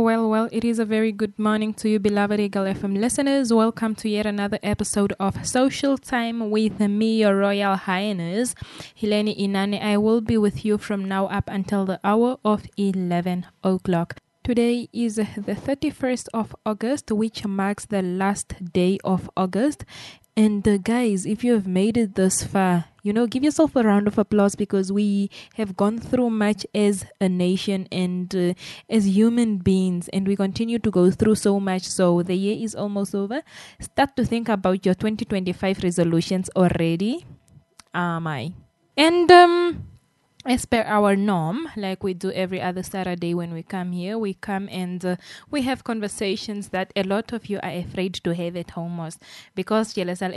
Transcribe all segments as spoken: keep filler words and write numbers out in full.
well, well, it is a very good morning to you, beloved Eagle F M listeners. Welcome to yet another episode of Social Time with me, your Royal Highness, Hileni Inani. I will be with you from now up until the hour of eleven o'clock. Today is the thirty-first of August, which marks the last day of August. And uh, guys, if you have made it this far, you know, give yourself a round of applause because we have gone through much as a nation and uh, as human beings, and we continue to go through so much. So the year is almost over. Start to think about your twenty twenty-five resolutions already. Am I? And um. As per our norm, like we do every other Saturday when we come here, we come and uh, we have conversations that a lot of you are afraid to have at home most. Because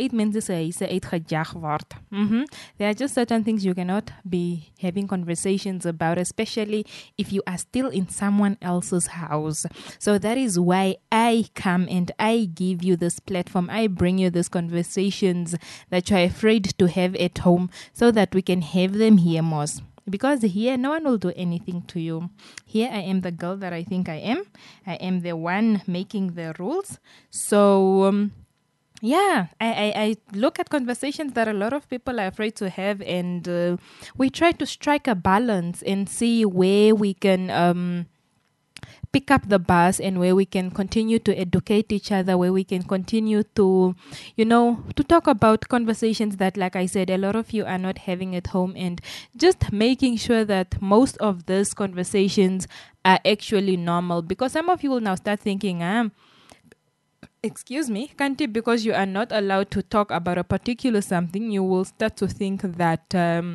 mm-hmm. There are just certain things you cannot be having conversations about, especially if you are still in someone else's house. So that is why I come and I give you this platform. I bring you these conversations that you are afraid to have at home so that we can have them here most. Because here, no one will do anything to you. Here, I am the girl that I think I am. I am the one making the rules. So, um, yeah, I, I, I look at conversations that a lot of people are afraid to have. And uh, we try to strike a balance and see where we can Um, pick up the bus and where we can continue to educate each other, where we can continue to, you know, to talk about conversations that, like I said, a lot of you are not having at home, and just making sure that most of these conversations are actually normal. Because some of you will now start thinking, um, excuse me, can't it, because you are not allowed to talk about a particular something, you will start to think that, um,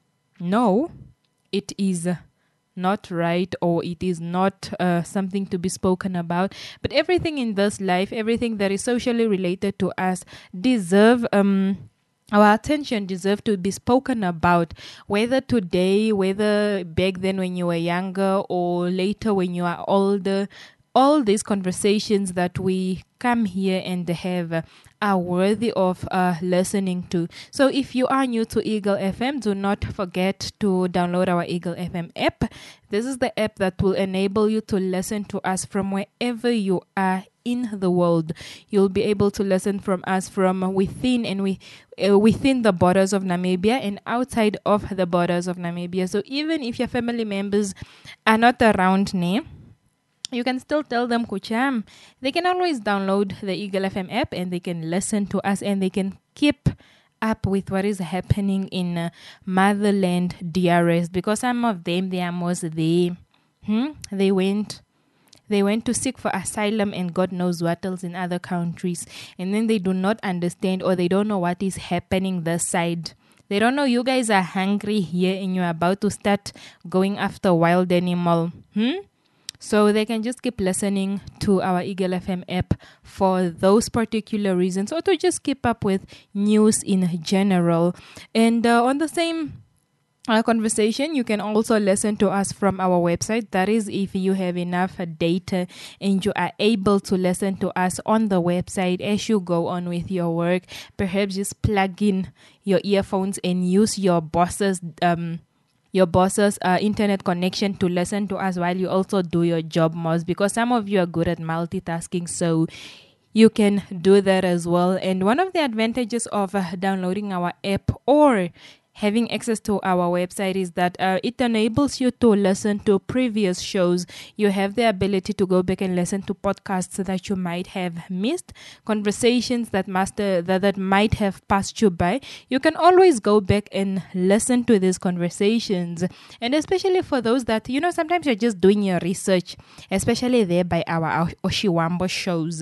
no, it is not right, or it is not uh, something to be spoken about. But everything in this life, everything that is socially related to us, deserve um our attention, deserve to be spoken about, whether today, whether back then when you were younger, or later when you are older. All these conversations that we come here and have are worthy of uh, listening to. So if you are new to Eagle F M, do not forget to download our Eagle F M app. This is the app that will enable you to listen to us from wherever you are in the world. You'll be able to listen from us from within and we, uh, within the borders of Namibia and outside of the borders of Namibia. So even if your family members are not around near, you can still tell them, Kucham, they can always download the Eagle F M app and they can listen to us and they can keep up with what is happening in uh, motherland D R S, because some of them, they are most there. Hmm? They went... They went to seek for asylum and God knows what else in other countries. And then they do not understand, or they don't know what is happening this side. They don't know you guys are hungry here and you're about to start going after wild animal. Hmm? So they can just keep listening to our Eagle F M app for those particular reasons, or to just keep up with news in general. And uh, on the same uh, conversation, you can also listen to us from our website. That is, if you have enough uh, data and you are able to listen to us on the website as you go on with your work. Perhaps just plug in your earphones and use your boss's um. your boss's uh, internet connection to listen to us while you also do your job most, because some of you are good at multitasking, so you can do that as well. And one of the advantages of uh, downloading our app or having access to our website is that uh, it enables you to listen to previous shows. You have the ability to go back and listen to podcasts that you might have missed, conversations that must uh, that, that might have passed you by. You can always go back and listen to these conversations. And especially for those that, you know, sometimes you're just doing your research, especially there by our Oshiwambo shows.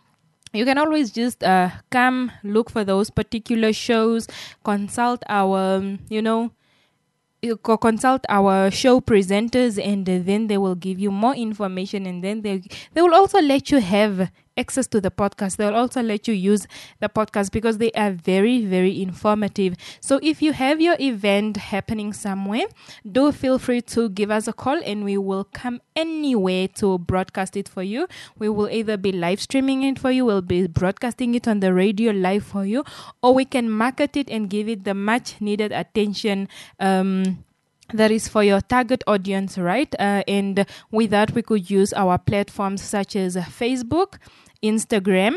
You can always just uh, come look for those particular shows, consult our, um, you know, you co- consult our show presenters, and uh, then they will give you more information, and then they they will also let you have access to the podcast. They'll also let you use the podcast because they are very, very informative. So if you have your event happening somewhere, do feel free to give us a call and we will come anywhere to broadcast it for you. We will either be live streaming it for you, we'll be broadcasting it on the radio live for you, or we can market it and give it the much needed attention um that is for your target audience, right? Uh, and with that, we could use our platforms such as Facebook, Instagram,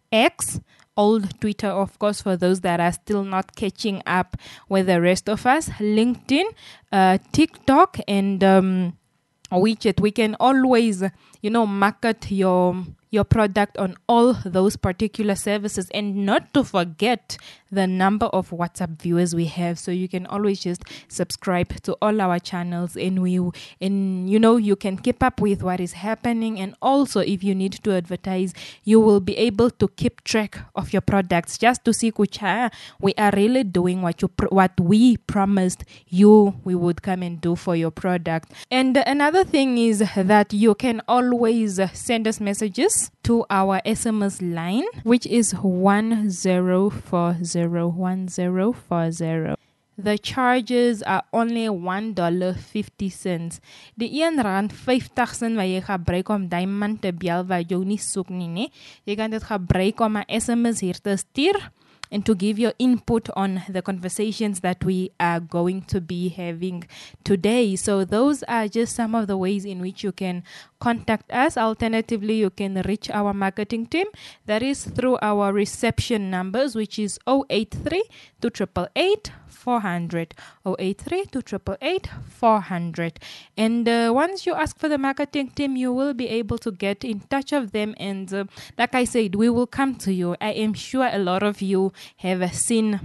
X, old Twitter, of course, for those that are still not catching up with the rest of us, LinkedIn, uh, TikTok, and um, WeChat. We can always, you know, market your your product on all those particular services, and not to forget the number of WhatsApp viewers we have. So you can always just subscribe to all our channels, and we and you know you can keep up with what is happening. And also, if you need to advertise, you will be able to keep track of your products, just to see kucha we are really doing what you pr- what we promised you we would come and do for your product. And another thing is that you can always send us messages to our S M S line, which is one zero four zero one zero four zero. The charges are only one dollar fifty cents. Die een rand vyftig cent wat jy gebruik om diamond te bel wat jou nie soek nie, nee. Jy kan dit gebruik om 'n S M S hier te stuur and to give your input on the conversations that we are going to be having today. So those are just some of the ways in which you can contact us. Alternatively, you can reach our marketing team. That is through our reception numbers, which is zero eight three two eight eight four zero zero, zero eight three two eight eight four zero zero. And uh, once you ask for the marketing team, you will be able to get in touch of them. And uh, like I said, we will come to you. I am sure a lot of you have seen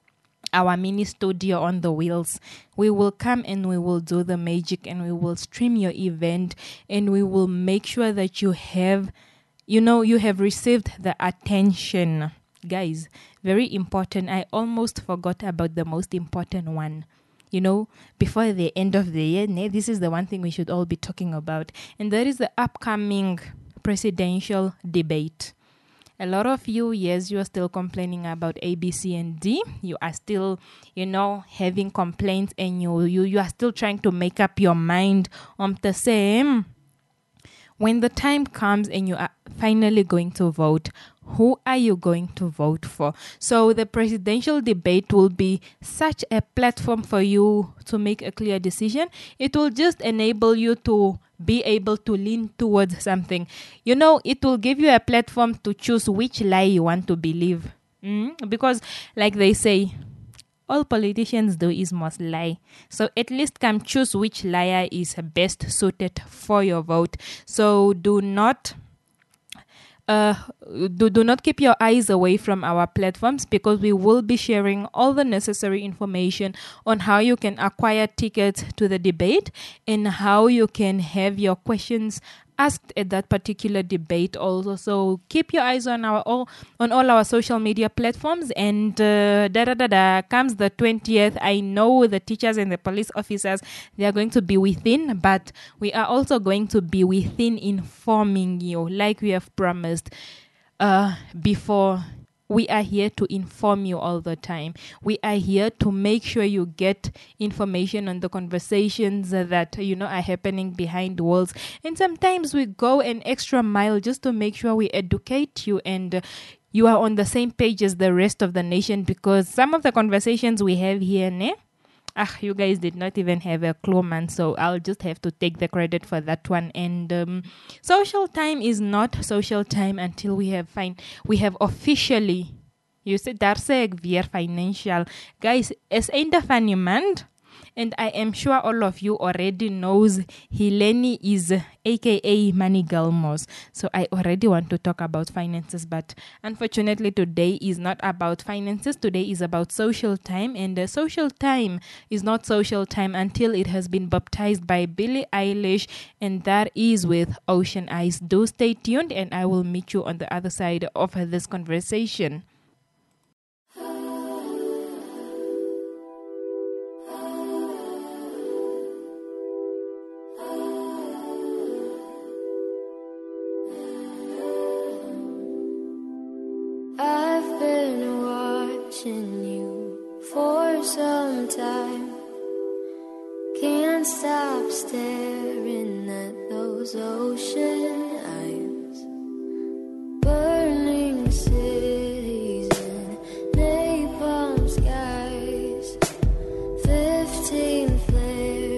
our mini studio on the wheels. We will come and we will do the magic, and we will stream your event, and we will make sure that you have, you know, you have received the attention. Guys, very important. I almost forgot about the most important one. You know, before the end of the year, this is the one thing we should all be talking about. And that is the upcoming presidential debate. A lot of you, yes, you are still complaining about A, B, C, and D. You are still, you know, having complaints, and you you, you are still trying to make up your mind on the same. When the time comes and you are finally going to vote, who are you going to vote for? So the presidential debate will be such a platform for you to make a clear decision. It will just enable you to be able to lean towards something. You know, it will give you a platform to choose which lie you want to believe. Mm? Because, like they say, all politicians do is must lie. So at least come choose which liar is best suited for your vote. So do not Uh, do, do not keep your eyes away from our platforms, because we will be sharing all the necessary information on how you can acquire tickets to the debate and how you can have your questions asked at that particular debate also. So keep your eyes on our all on all our social media platforms. And uh, da da da da comes the twentieth. I know the teachers and the police officers, they are going to be within, but we are also going to be within informing you, like we have promised uh, before. We are here to inform you all the time. We are here to make sure you get information on the conversations that, you know, are happening behind walls. And sometimes we go an extra mile just to make sure we educate you and you are on the same page as the rest of the nation, because some of the conversations we have here, ne? Ah, you guys did not even have a clue, man. So I'll just have to take the credit for that one. And um, social time is not social time until we have find we have officially. You said daar sê ek weer financial. Guys, is einde van die maand. And I am sure all of you already knows Heleni is aka Money Galmos. So I already want to talk about finances, but unfortunately today is not about finances. Today is about social time, and uh, social time is not social time until it has been baptized by Billie Eilish, and that is with Ocean Eyes. Do stay tuned, and I will meet you on the other side of this conversation. You for some time, can't stop staring at those ocean eyes, burning cities and napalm skies, fifteen flares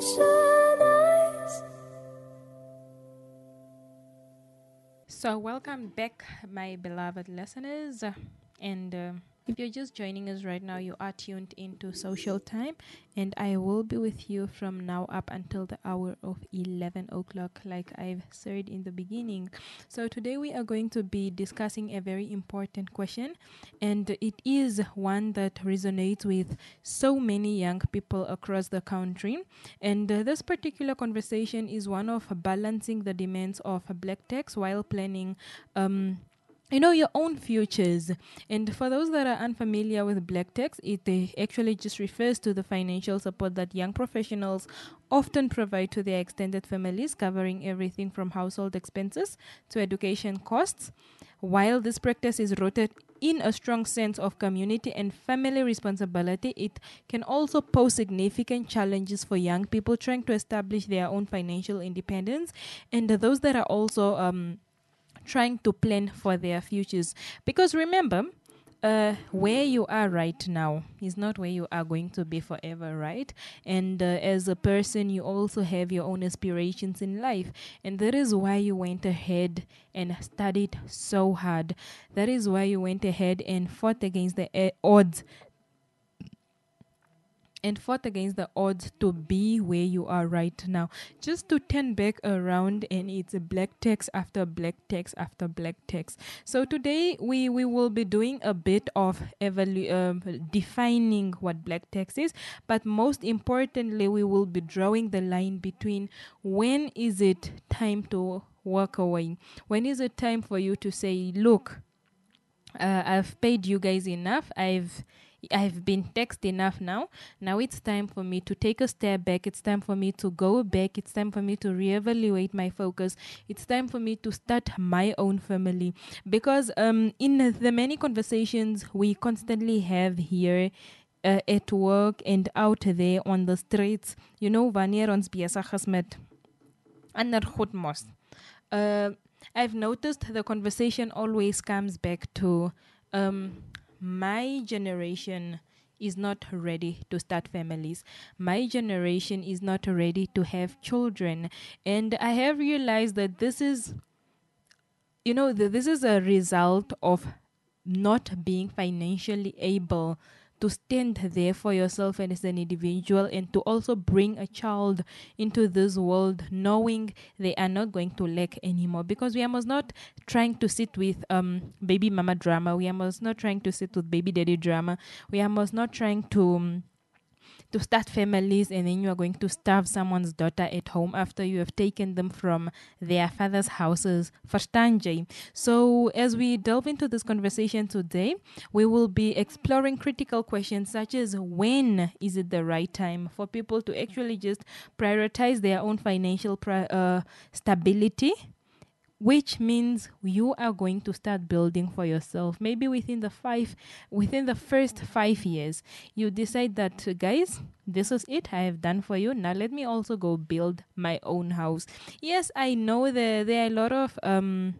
ocean eyes. So, welcome back, my beloved listeners. And uh, if you're just joining us right now, you are tuned into Social Time, and I will be with you from now up until the hour of eleven o'clock, like I've said in the beginning. So, today we are going to be discussing a very important question, and it is one that resonates with so many young people across the country. And uh, this particular conversation is one of balancing the demands of black tax while planning um you know your own futures. And for those that are unfamiliar with black tax, it uh, actually just refers to the financial support that young professionals often provide to their extended families, covering everything from household expenses to education costs. While this practice is rooted in a strong sense of community and family responsibility, it can also pose significant challenges for young people trying to establish their own financial independence, and those that are also um trying to plan for their futures. Because remember, uh, where you are right now is not where you are going to be forever, right? And uh, as a person, you also have your own aspirations in life. And that is why you went ahead and studied so hard. That is why you went ahead and fought against the uh, odds and fought against the odds to be where you are right now. Just to turn back around, and it's a black text after black text after black text. So today we, we will be doing a bit of evalu- um, defining what black text is, but most importantly, we will be drawing the line between when is it time to walk away? When is it time for you to say, look, uh, I've paid you guys enough. I've I've been taxed enough now. Now it's time for me to take a step back. It's time for me to go back. It's time for me to reevaluate my focus. It's time for me to start my own family. Because um, in the many conversations we constantly have here uh, at work and out there on the streets, you know, wanneer ons besig is met ander goed mos. Uh, I've noticed the conversation always comes back to um, my generation is not ready to start families. My generation is not ready to have children. And I have realized that this is, you know, th- this is a result of not being financially able to stand there for yourself and as an individual, and to also bring a child into this world knowing they are not going to lack anymore. Because we are most not trying to sit with um baby mama drama. We are most not trying to sit with baby daddy drama. We are most not trying to um, to start families, and then you are going to starve someone's daughter at home after you have taken them from their father's houses. Verstaan jy? So as we delve into this conversation today, we will be exploring critical questions such as, when is it the right time for people to actually just prioritize their own financial pri- uh, stability, which means you are going to start building for yourself. Maybe within the five, within the first five years, you decide that, uh, guys, this is it I have done for you. Now let me also go build my own house. Yes, I know that there are a lot of um.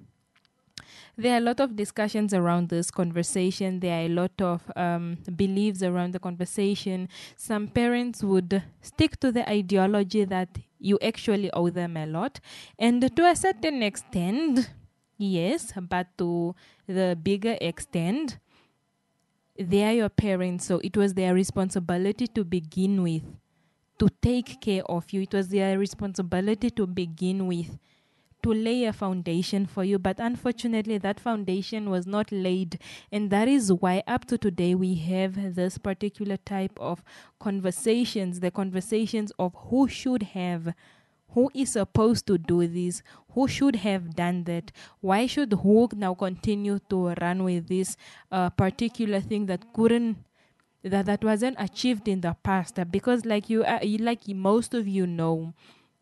There are a lot of discussions around this conversation. There are a lot of um, beliefs around the conversation. Some parents would stick to the ideology that you actually owe them a lot. And to a certain extent, yes, but to the bigger extent, they are your parents. So it was their responsibility to begin with, to take care of you. It was their responsibility to begin with, to lay a foundation for you. But unfortunately, that foundation was not laid. And that is why up to today, we have this particular type of conversations, the conversations of who should have, who is supposed to do this, who should have done that, why should who now continue to run with this uh, particular thing that couldn't, that, that wasn't achieved in the past. Because like you, uh, like most of you know,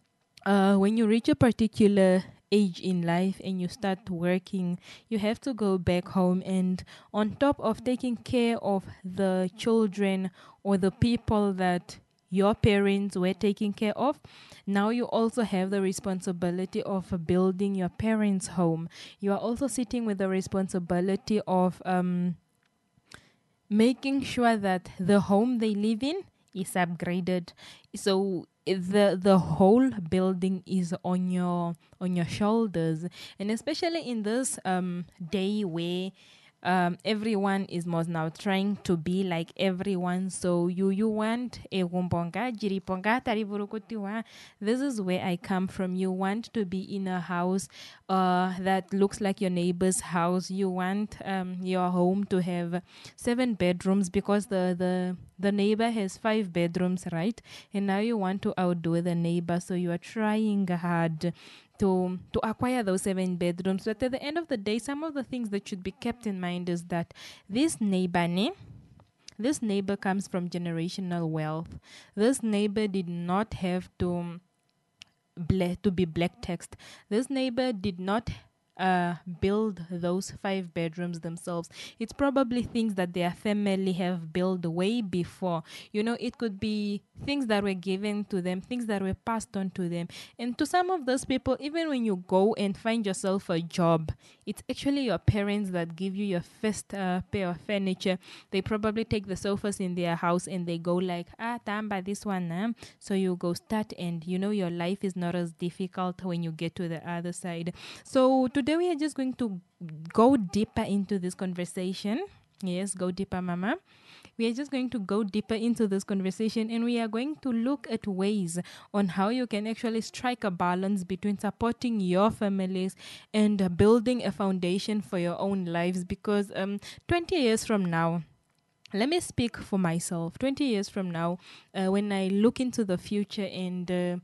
Uh, when you reach a particular age in life and you start working, you have to go back home, and on top of taking care of the children or the people that your parents were taking care of, now you also have the responsibility of building your parents' home. You are also sitting with the responsibility of um, making sure that the home they live in is upgraded. So the the whole building is on your on your shoulders. And especially in this um day where um everyone is most now trying to be like everyone, so you you want a wumbonga jiriponga tariburukutiwa. This is where I come from. You want to be in a house uh that looks like your neighbor's house. You want um your home to have seven bedrooms because the the the neighbor has five bedrooms, right? And now you want to outdo the neighbor, so you are trying hard to to acquire those seven bedrooms. But at the end of the day, some of the things that should be kept in mind is that this neighbor, ne, this neighbor comes from generational wealth. This neighbor did not have to ble- to be black text. This neighbor did not uh build those five bedrooms themselves. It's probably things that their family have built way before. You know, it could be things that were given to them, things that were passed on to them. And to some of those people, even when you go and find yourself a job, it's actually your parents that give you your first uh, pair of furniture. They probably take the sofas in their house and they go like, ah, tamba this one, eh? So you go start, and you know your life is not as difficult when you get to the other side. So today we are just going to go deeper into this conversation. Yes, go deeper, Mama. We are just going to go deeper into this conversation, and we are going to look at ways on how you can actually strike a balance between supporting your families and building a foundation for your own lives. Because um, twenty years from now, let me speak for myself. twenty years from now, uh, when I look into the future and uh,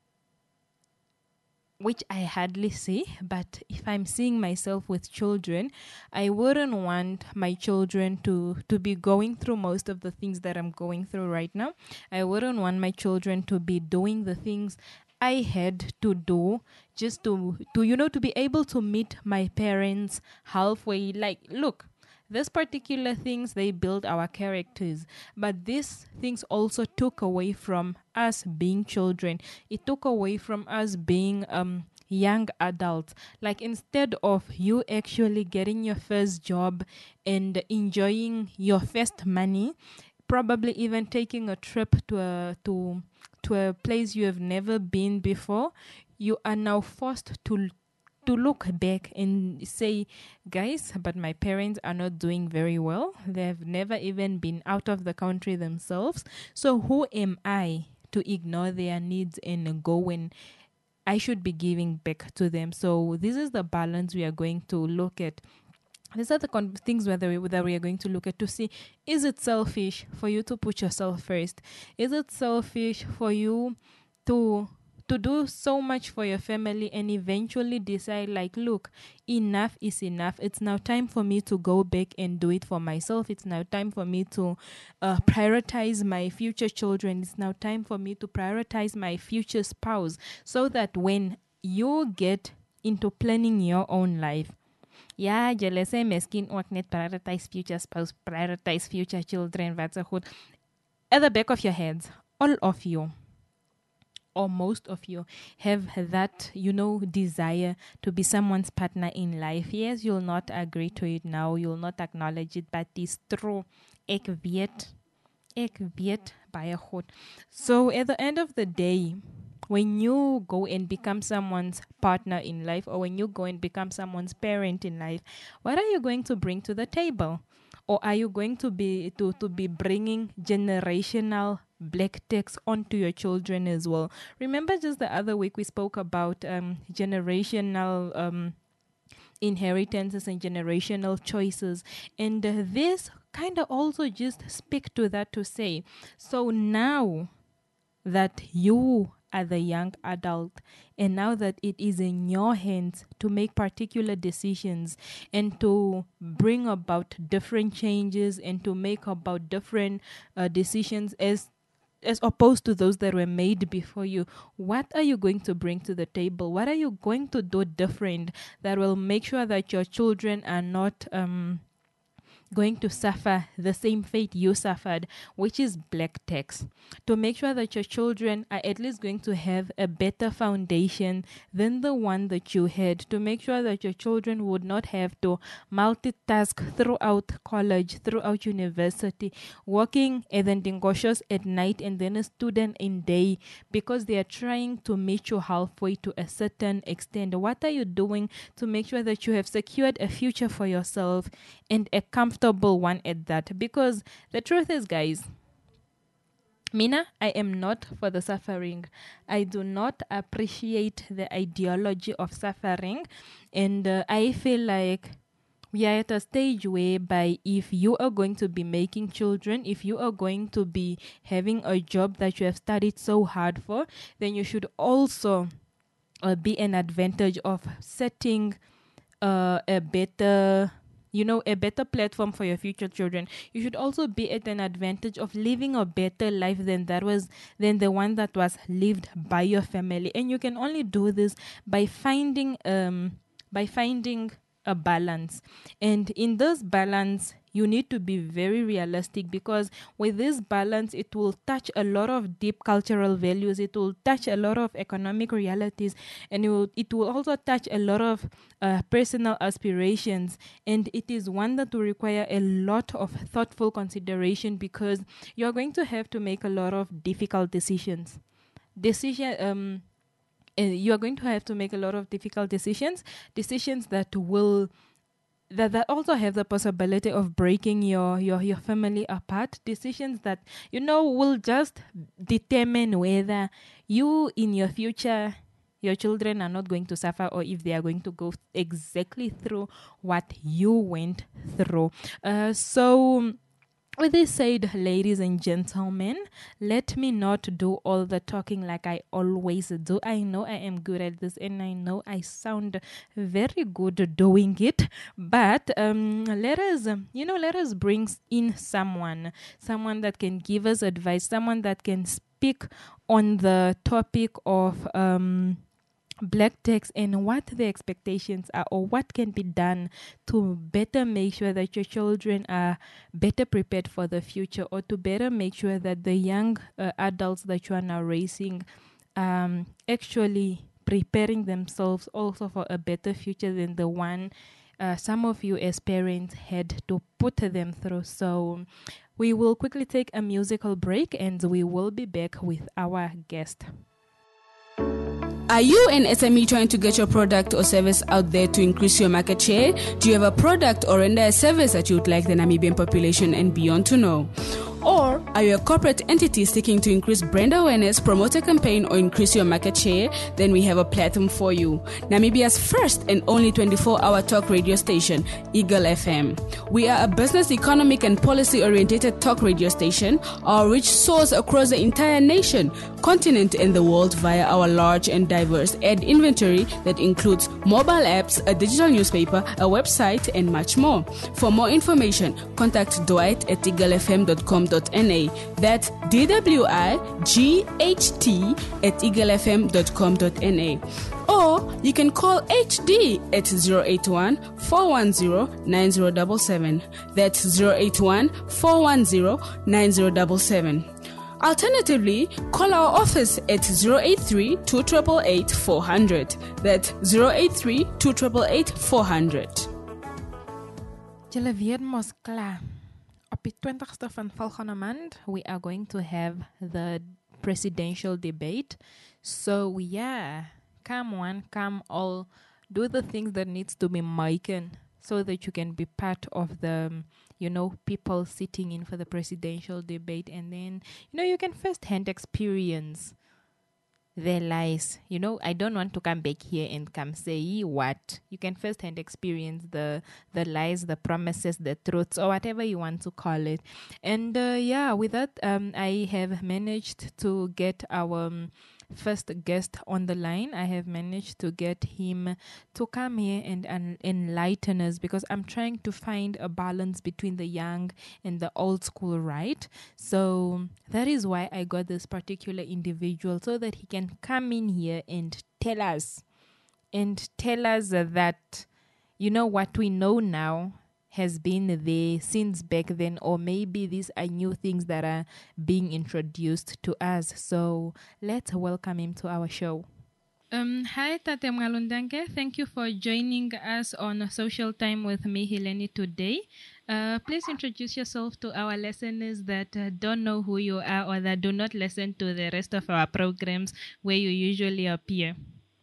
which I hardly see, but if I'm seeing myself with children, I wouldn't want my children to, to be going through most of the things that I'm going through right now. I wouldn't want my children to be doing the things I had to do just to, to you know, to be able to meet my parents halfway. Like, look, this particular things, they build our characters, but these things also took away from us being children. It took away from us being um young adults. Like, instead of you actually getting your first job and enjoying your first money, probably even taking a trip to a to to a place you have never been before, you are now forced to to look back and say, guys, but my parents are not doing very well. They've never even been out of the country themselves. So who am I to ignore their needs and go when I should be giving back to them? So this is the balance we are going to look at. These are the con- things whether we, that we are going to look at to see, is it selfish for you to put yourself first? Is it selfish for you to to do so much for your family and eventually decide like, look, enough is enough. It's now time for me to go back and do it for myself. It's now time for me to uh, prioritize my future children. It's now time for me to prioritize my future spouse, so that when you get into planning your own life, yeah, jy lê sê miskien ook net prioritize future spouse, prioritize future children, wat so goed. At the back of your heads, all of you, or most of you, have that, you know, desire to be someone's partner in life. Yes, you'll not agree to it now, you'll not acknowledge it, but it's true. Ek weet, ek weet baie goed. So at the end of the day, when you go and become someone's partner in life, or when you go and become someone's parent in life, what are you going to bring to the table? Or are you going to be to, to be bringing generational black text onto your children as well? Remember just the other week we spoke about um, generational um, inheritances and generational choices. And uh, this kind of also just speak to that to say, so now that you are the young adult, and now that it is in your hands to make particular decisions and to bring about different changes and to make about different uh, decisions as as opposed to those that were made before you, what are you going to bring to the table? What are you going to do different that will make sure that your children are not um going to suffer the same fate you suffered, which is black tax. To make sure that your children are at least going to have a better foundation than the one that you had. To make sure that your children would not have to multitask throughout college, throughout university, working at the at night and then a student in day, because they are trying to meet you halfway to a certain extent. What are you doing to make sure that you have secured a future for yourself, and a comfortable one at that? Because the truth is, guys, Mina, I am not for the suffering. I do not appreciate the ideology of suffering, and uh, I feel like we are at a stage whereby if you are going to be making children, if you are going to be having a job that you have studied so hard for, then you should also uh, be an advantage of setting uh, a better, you know, a better platform for your future children. You should also be at an advantage of living a better life than that was than the one that was lived by your family. And you can only do this by finding um by finding a balance. And in this balance, you need to be very realistic, because with this balance, it will touch a lot of deep cultural values, it will touch a lot of economic realities, and it will, it will also touch a lot of uh, personal aspirations. And it is one that will require a lot of thoughtful consideration, because you're going to have to make a lot of difficult decisions. Decision um Uh, you are going to have to make a lot of difficult decisions, decisions that will that, that also have the possibility of breaking your, your, your family apart, decisions that, you know, will just determine whether you in your future, your children are not going to suffer, or if they are going to go exactly through what you went through. Uh, so... With this said, ladies and gentlemen, let me not do all the talking like I always do. I know I am good at this, and I know I sound very good doing it. But um, let us, you know, let us bring in someone, someone that can give us advice, someone that can speak on the topic of um. black tax, and what the expectations are, or what can be done to better make sure that your children are better prepared for the future, or to better make sure that the young uh, adults that you are now raising um actually preparing themselves also for a better future than the one uh, some of you as parents had to put them through. So we will quickly take a musical break, and we will be back with our guest. Are you an S M E trying to get your product or service out there to increase your market share? Do you have a product or render a service that you would like the Namibian population and beyond to know? Or are you a corporate entity seeking to increase brand awareness, promote a campaign, or increase your market share? Then we have a platform for you. Namibia's first and only twenty-four hour talk radio station, Eagle F M. We are a business, economic, and policy-oriented talk radio station. Our rich source across the entire nation, continent, and the world via our large and diverse ad inventory that includes mobile apps, a digital newspaper, a website, and much more. For more information, contact Dwight at eagle f m dot com. .na. That's D W I G H T at eagle f m dot com dot n a. Or you can call H D at zero eight one, four one zero, nine zero seven seven. That's zero eight one, four one zero, nine zero seven seven. Alternatively, call our office at zero eight three, two eight eight, eight four zero zero. That's zero eight three, two eight eight, eight four zero zero. Julle weet mos klaar. Op die twintigste van volgende maand, we are going to have the presidential debate. So yeah, come one, come all, do the things that needs to be making so that you can be part of the, you know, people sitting in for the presidential debate. And then, you know, you can firsthand experience their lies. You know, I don't want to come back here and come say what. You can firsthand experience the the lies, the promises, the truths, or whatever you want to call it. And uh, yeah, with that, um, I have managed to get our um, first guest on the line. I have managed to get him to come here and, and enlighten us, because I'm trying to find a balance between the young and the old school, right? So that is why I got this particular individual, so that he can come in here and tell us and tell us that, you know, what we know now has been there since back then, or maybe these are new things that are being introduced to us. So let's welcome him to our show. Um, hi, Tate Mgalundange. Thank you for joining us on Social Time with me, Heleni, today. Uh, please introduce yourself to our listeners that uh, don't know who you are or that do not listen to the rest of our programs where you usually appear.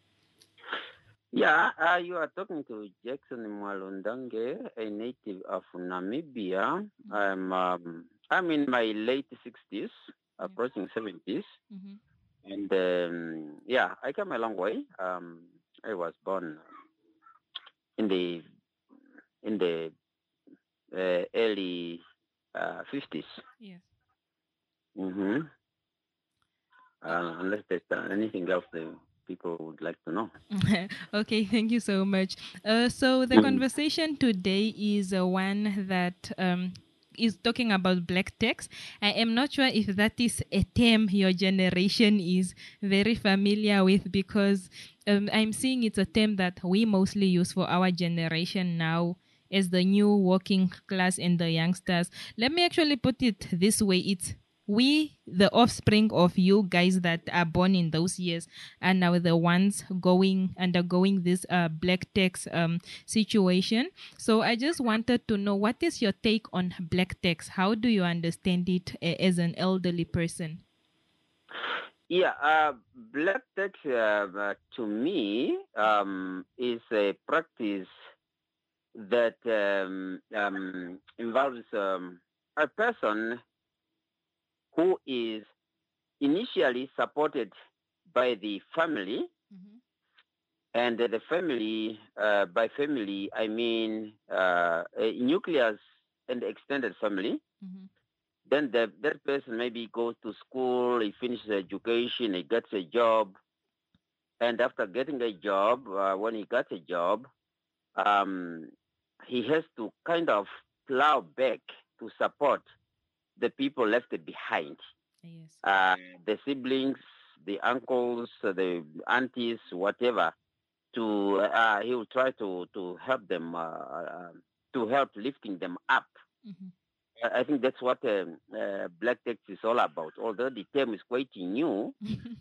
Yeah, uh, you are talking to Jackson Mwalundange, a native of Namibia. Mm-hmm. I'm um, I'm in my late sixties, mm-hmm. approaching seventies. Mm-hmm. And um, yeah, I came a long way. Um, I was born in the in the uh, early uh, fifties. Yes. Mm-hmm. Uh, unless there's uh, anything else the people would like to know. Okay, thank you so much. Uh, so the mm. conversation today is uh, one that um, is talking about black tax. I am not sure if that is a term your generation is very familiar with, because um, I'm seeing it's a term that we mostly use for our generation now as the new working class and the youngsters. Let me actually put it this way. It's we, the offspring of you guys that are born in those years, are now the ones going, undergoing this uh, black tax um, situation. So I just wanted to know, what is your take on black tax? How do you understand it uh, as an elderly person? Yeah, uh, black tax uh, uh, to me um, is a practice that um, um, involves um, a person who is initially supported by the family, mm-hmm. and the family, uh, by family, I mean uh, a nucleus and extended family. Mm-hmm. Then the, that person maybe goes to school, he finishes education, he gets a job, and after getting a job, uh, when he gets a job, um, he has to kind of plow back to support the people left behind. Yes. Uh, the siblings, the uncles, the aunties, whatever. To uh, he will try to to help them, uh, to help lifting them up. Mm-hmm. I think that's what um, uh, black tax is all about. Although the term is quite new,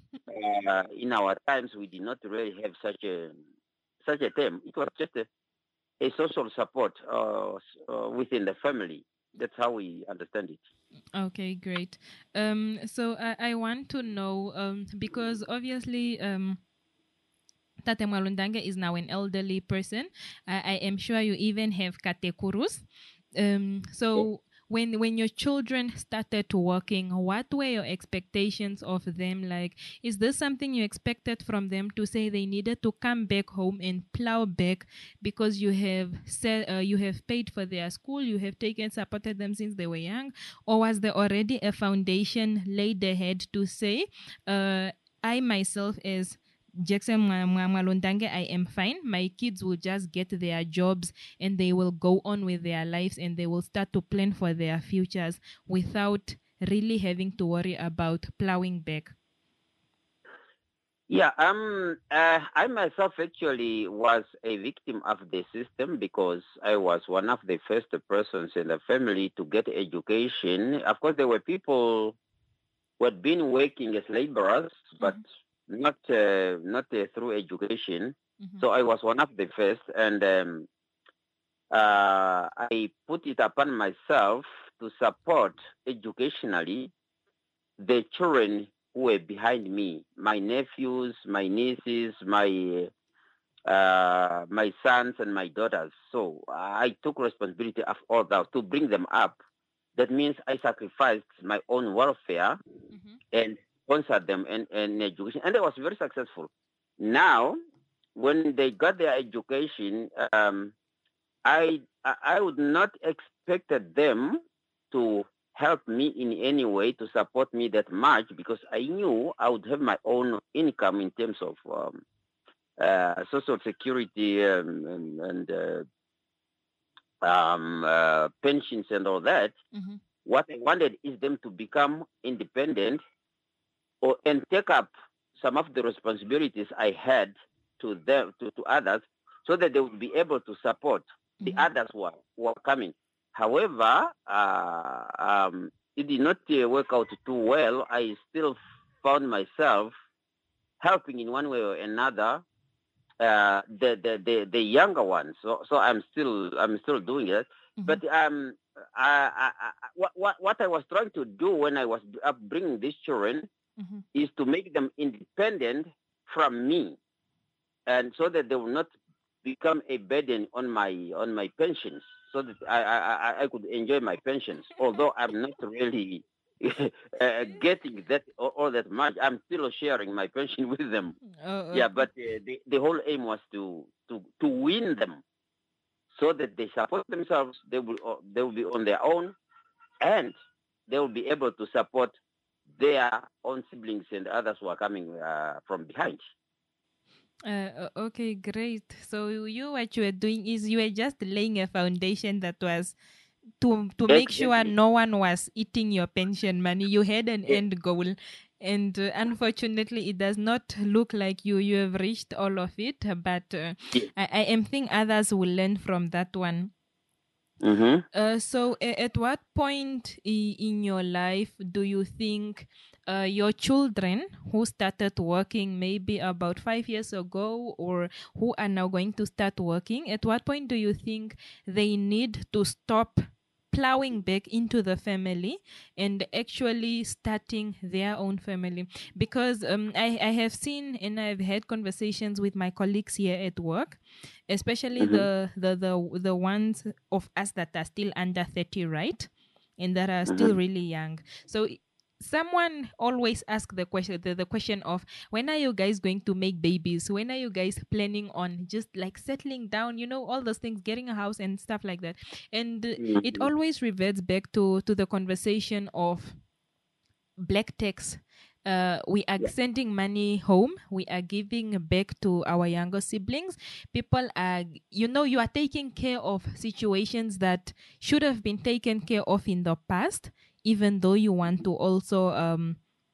uh, in our times we did not really have such a such a term. It was just a, a social support uh, uh, within the family. That's how we understand it. Okay, great. Um, so I, I want to know, um, because obviously um, Tate Mgalundange is now an elderly person. I, I am sure you even have katekurus. Um, so when when your children started working, what were your expectations of them? Like, is this something you expected from them, to say they needed to come back home and plow back because you have said uh, you have paid for their school, you have taken supported them since they were young, or was there already a foundation laid ahead to say, uh, I myself as Jackson Mgalundange, I am fine. My kids will just get their jobs and they will go on with their lives and they will start to plan for their futures without really having to worry about plowing back? Yeah, um, uh, I myself actually was a victim of the system because I was one of the first persons in the family to get education. Of course, there were people who had been working as laborers, but mm-hmm. not uh, not uh, through education. Mm-hmm. So I was one of the first, and um, uh, I put it upon myself to support educationally the children who were behind me, my nephews, my nieces, my uh, my sons, and my daughters. So I took responsibility of all that to bring them up. That means I sacrificed my own welfare mm-hmm. and sponsored them in, in education, and I was very successful. Now, when they got their education, um, I I would not expected them to help me in any way, to support me that much, because I knew I would have my own income in terms of um, uh, social security um, and, and uh, um, uh, pensions and all that. Mm-hmm. What I wanted is them to become independent or and take up some of the responsibilities I had to them to, to others, so that they would be able to support the mm-hmm. others who are were coming. However, uh, um, it did not uh, work out too well. I still found myself helping in one way or another uh, the, the the the younger ones. So so I'm still I'm still doing it. Mhm. But um, I, I, I, what what what I was trying to do when I was upbringing these children Mhm. is to make them independent from me, and so that they will not become a burden on my on my pensions, so that I I, I I could enjoy my pensions. Although I'm not really uh, getting that all, all that much, I'm still sharing my pension with them. Oh, Yeah, okay. but uh, the the whole aim was to to to win them so that they support themselves. They will uh, they will be on their own, and they will be able to support their own siblings and others who are coming uh, from behind. Uh, o- okay, great. So you, what you were doing is you were just laying a foundation that was to to make sure Exactly. no one was eating your pension money. You had an Eh, end goal, and uh, unfortunately, it does not look like you you have reached all of it. But uh, Yes. I, I am think others will learn from that one. Mm-hmm. Uh, so, a- at what point i- in your life do you think uh, your children who started working maybe about five years ago or who are now going to start working, at what point do you think they need to stop plowing back into the family and actually starting their own family? Because um, I, I have seen and I've had conversations with my colleagues here at work, especially Mm-hmm. the the the the ones of us that are still under thirty, right, and that are still Mm-hmm. really young. So i- someone always ask the question the, the question of, when are you guys going to make babies? When are you guys planning on just like settling down, you know, all those things, getting a house and stuff like that? And uh, it Mm-hmm. always reverts back to to the conversation of black tax. Uh, we are Yeah. sending money home. We are giving back to our younger siblings. People are, you know, you are taking care of situations that should have been taken care of in the past, even though you want to also um,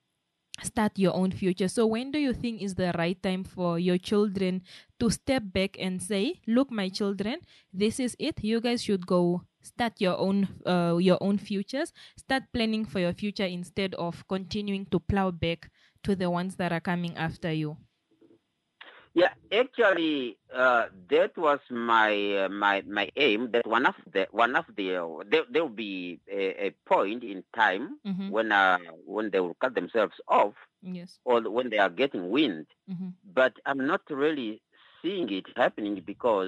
start your own future. So when do you think is the right time for your children to step back and say, look, my children, this is it. You guys should go start your own uh, your own futures. Start planning for your future instead of continuing to plow back to the ones that are coming after you. Yeah, actually, uh, that was my uh, my my aim. That one of the one of the uh, there there will be a, a point in time Mm-hmm. when uh when they will cut themselves off, Yes. or when they are getting wind. Mm-hmm. But I'm not really seeing it happening because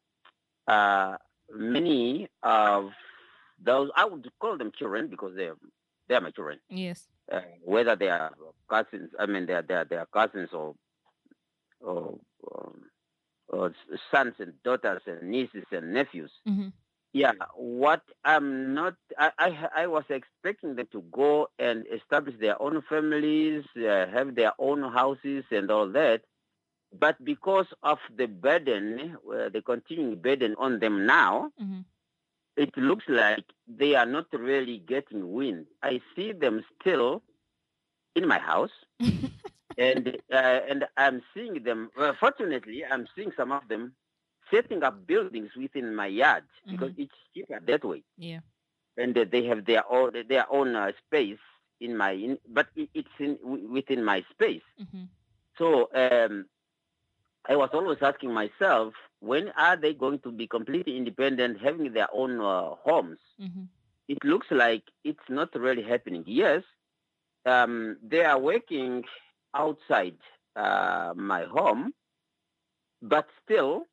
uh, many of those, I would call them children because they're they are my children. Yes. Uh, whether they are cousins, I mean they are they are, they are cousins or or, um, or s- sons and daughters and nieces and nephews. Mm-hmm. Yeah, what I'm not, I, I, I was expecting them to go and establish their own families, uh, have their own houses and all that. But because of the burden, uh, the continuing burden on them now, Mm-hmm. it looks like they are not really getting wind. I see them still in my house, and uh, and I'm seeing them. Well, fortunately, I'm seeing some of them setting up buildings within my yard because Mm-hmm. it's cheaper that way, Yeah. and uh, they have their own their own uh, space in my, in, but it, it's in w- within my space. Mm-hmm. So um, I was always asking myself, when are they going to be completely independent, having their own uh, homes? Mm-hmm. It looks like it's not really happening. Yes, um, they are working outside uh, my home, but still,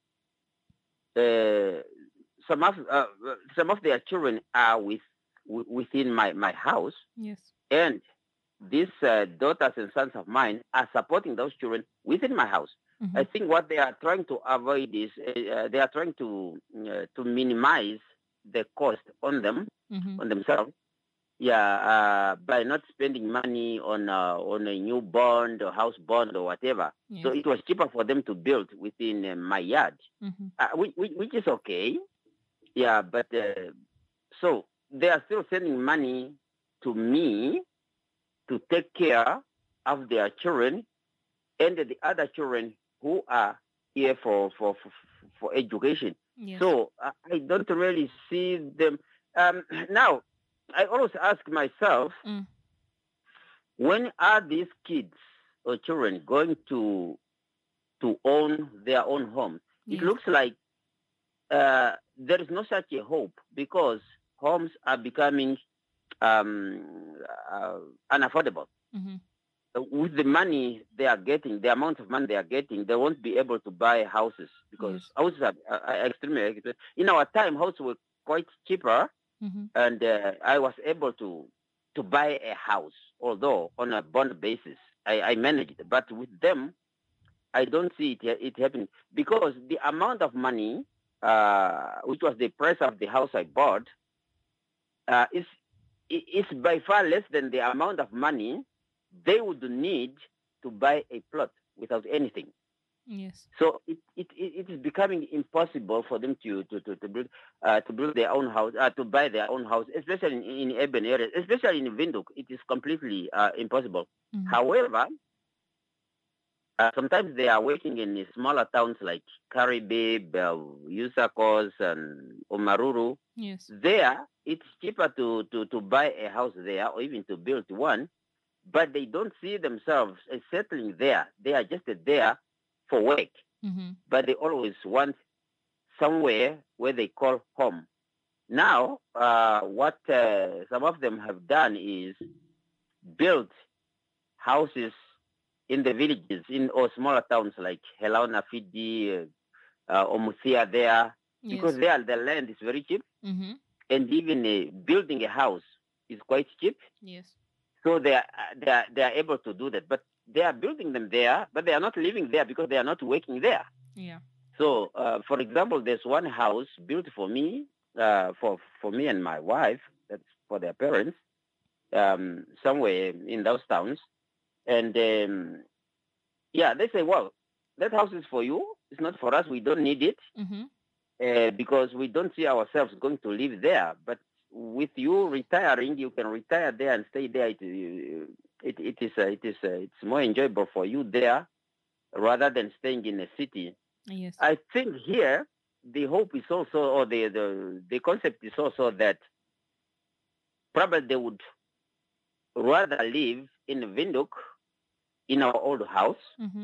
uh, some of uh, some of their children are with w- within my, my house, Yes. and these uh, daughters and sons of mine are supporting those children within my house. Mm-hmm. I think what they are trying to avoid is uh, they are trying to uh, to minimize the cost on them, Mm-hmm. on themselves. Yeah, uh, by not spending money on uh, on a new bond or house bond or whatever. So Yes. it was cheaper for them to build within uh, my yard, Mm-hmm. uh, which, which, which is okay. Yeah, but uh, so they are still sending money to me to take care of their children and the other children who are here for for for, for education. Yes. So I I don't really see them. Um, now, I always ask myself, Mm. when are these kids or children going to to own their own homes? It Yes. looks like uh, there is no such a hope because homes are becoming um, uh, unaffordable. Mm-hmm. With the money they are getting, the amount of money they are getting, they won't be able to buy houses because Yes. houses are, are extremely expensive. In our time, houses were quite cheaper, Mm-hmm. and uh, I was able to to buy a house, although on a bond basis. I, I managed, but with them, I don't see it it happening because the amount of money, uh, which was the price of the house I bought, uh, is is by far less than the amount of money they would need to buy a plot without anything. Yes. So it, it, it is becoming impossible for them to to, to, to build uh, to build their own house, uh, to buy their own house, especially in, in urban areas, especially in Windhoek. It is completely uh, impossible. Mm-hmm. However, uh, sometimes they are working in smaller towns like Karibib, uh, Yusakos, and Omaruru. Yes. There, it's cheaper to, to, to buy a house there or even to build one, but they don't see themselves as settling there. They are just there for work, Mm-hmm. but they always want somewhere where they call home. Now, uh, what uh, some of them have done is build houses in the villages in or smaller towns like Helena, Fiji, uh, uh, Omusia there, because Yes. there the land is very cheap, Mm-hmm. and even uh, building a house is quite cheap. Yes. So they are, they are they are able to do that, but they are building them there, but they are not living there because they are not working there. Yeah. So, uh, for example, there's one house built for me, uh, for for me and my wife. That's for their parents, um, somewhere in those towns. And um, yeah, they say, well, that house is for you. It's not for us. We don't need it Mm-hmm. uh, because we don't see ourselves going to live there. But with you retiring, you can retire there and stay there. It it, it is uh, it is uh, it's more enjoyable for you there rather than staying in a city. Yes. I think here the hope is also, or the the, the concept is also that probably they would rather live in Windhoek in our old house Mm-hmm.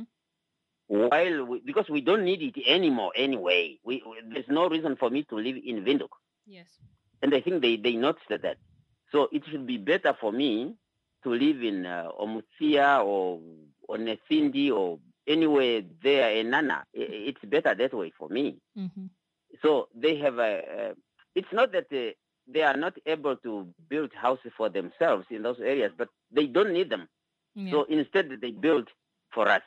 while we, because we don't need it anymore anyway. We, we there's no reason for me to live in Windhoek, Yes. and I think they they noticed that. So it should be better for me to live in uh, Omutia or or Nesindi or anywhere there in Nana. It's better that way for me. Mm-hmm. So they have a. a it's not that they, they are not able to build houses for themselves in those areas, but they don't need them. Yeah. So instead, they build for us.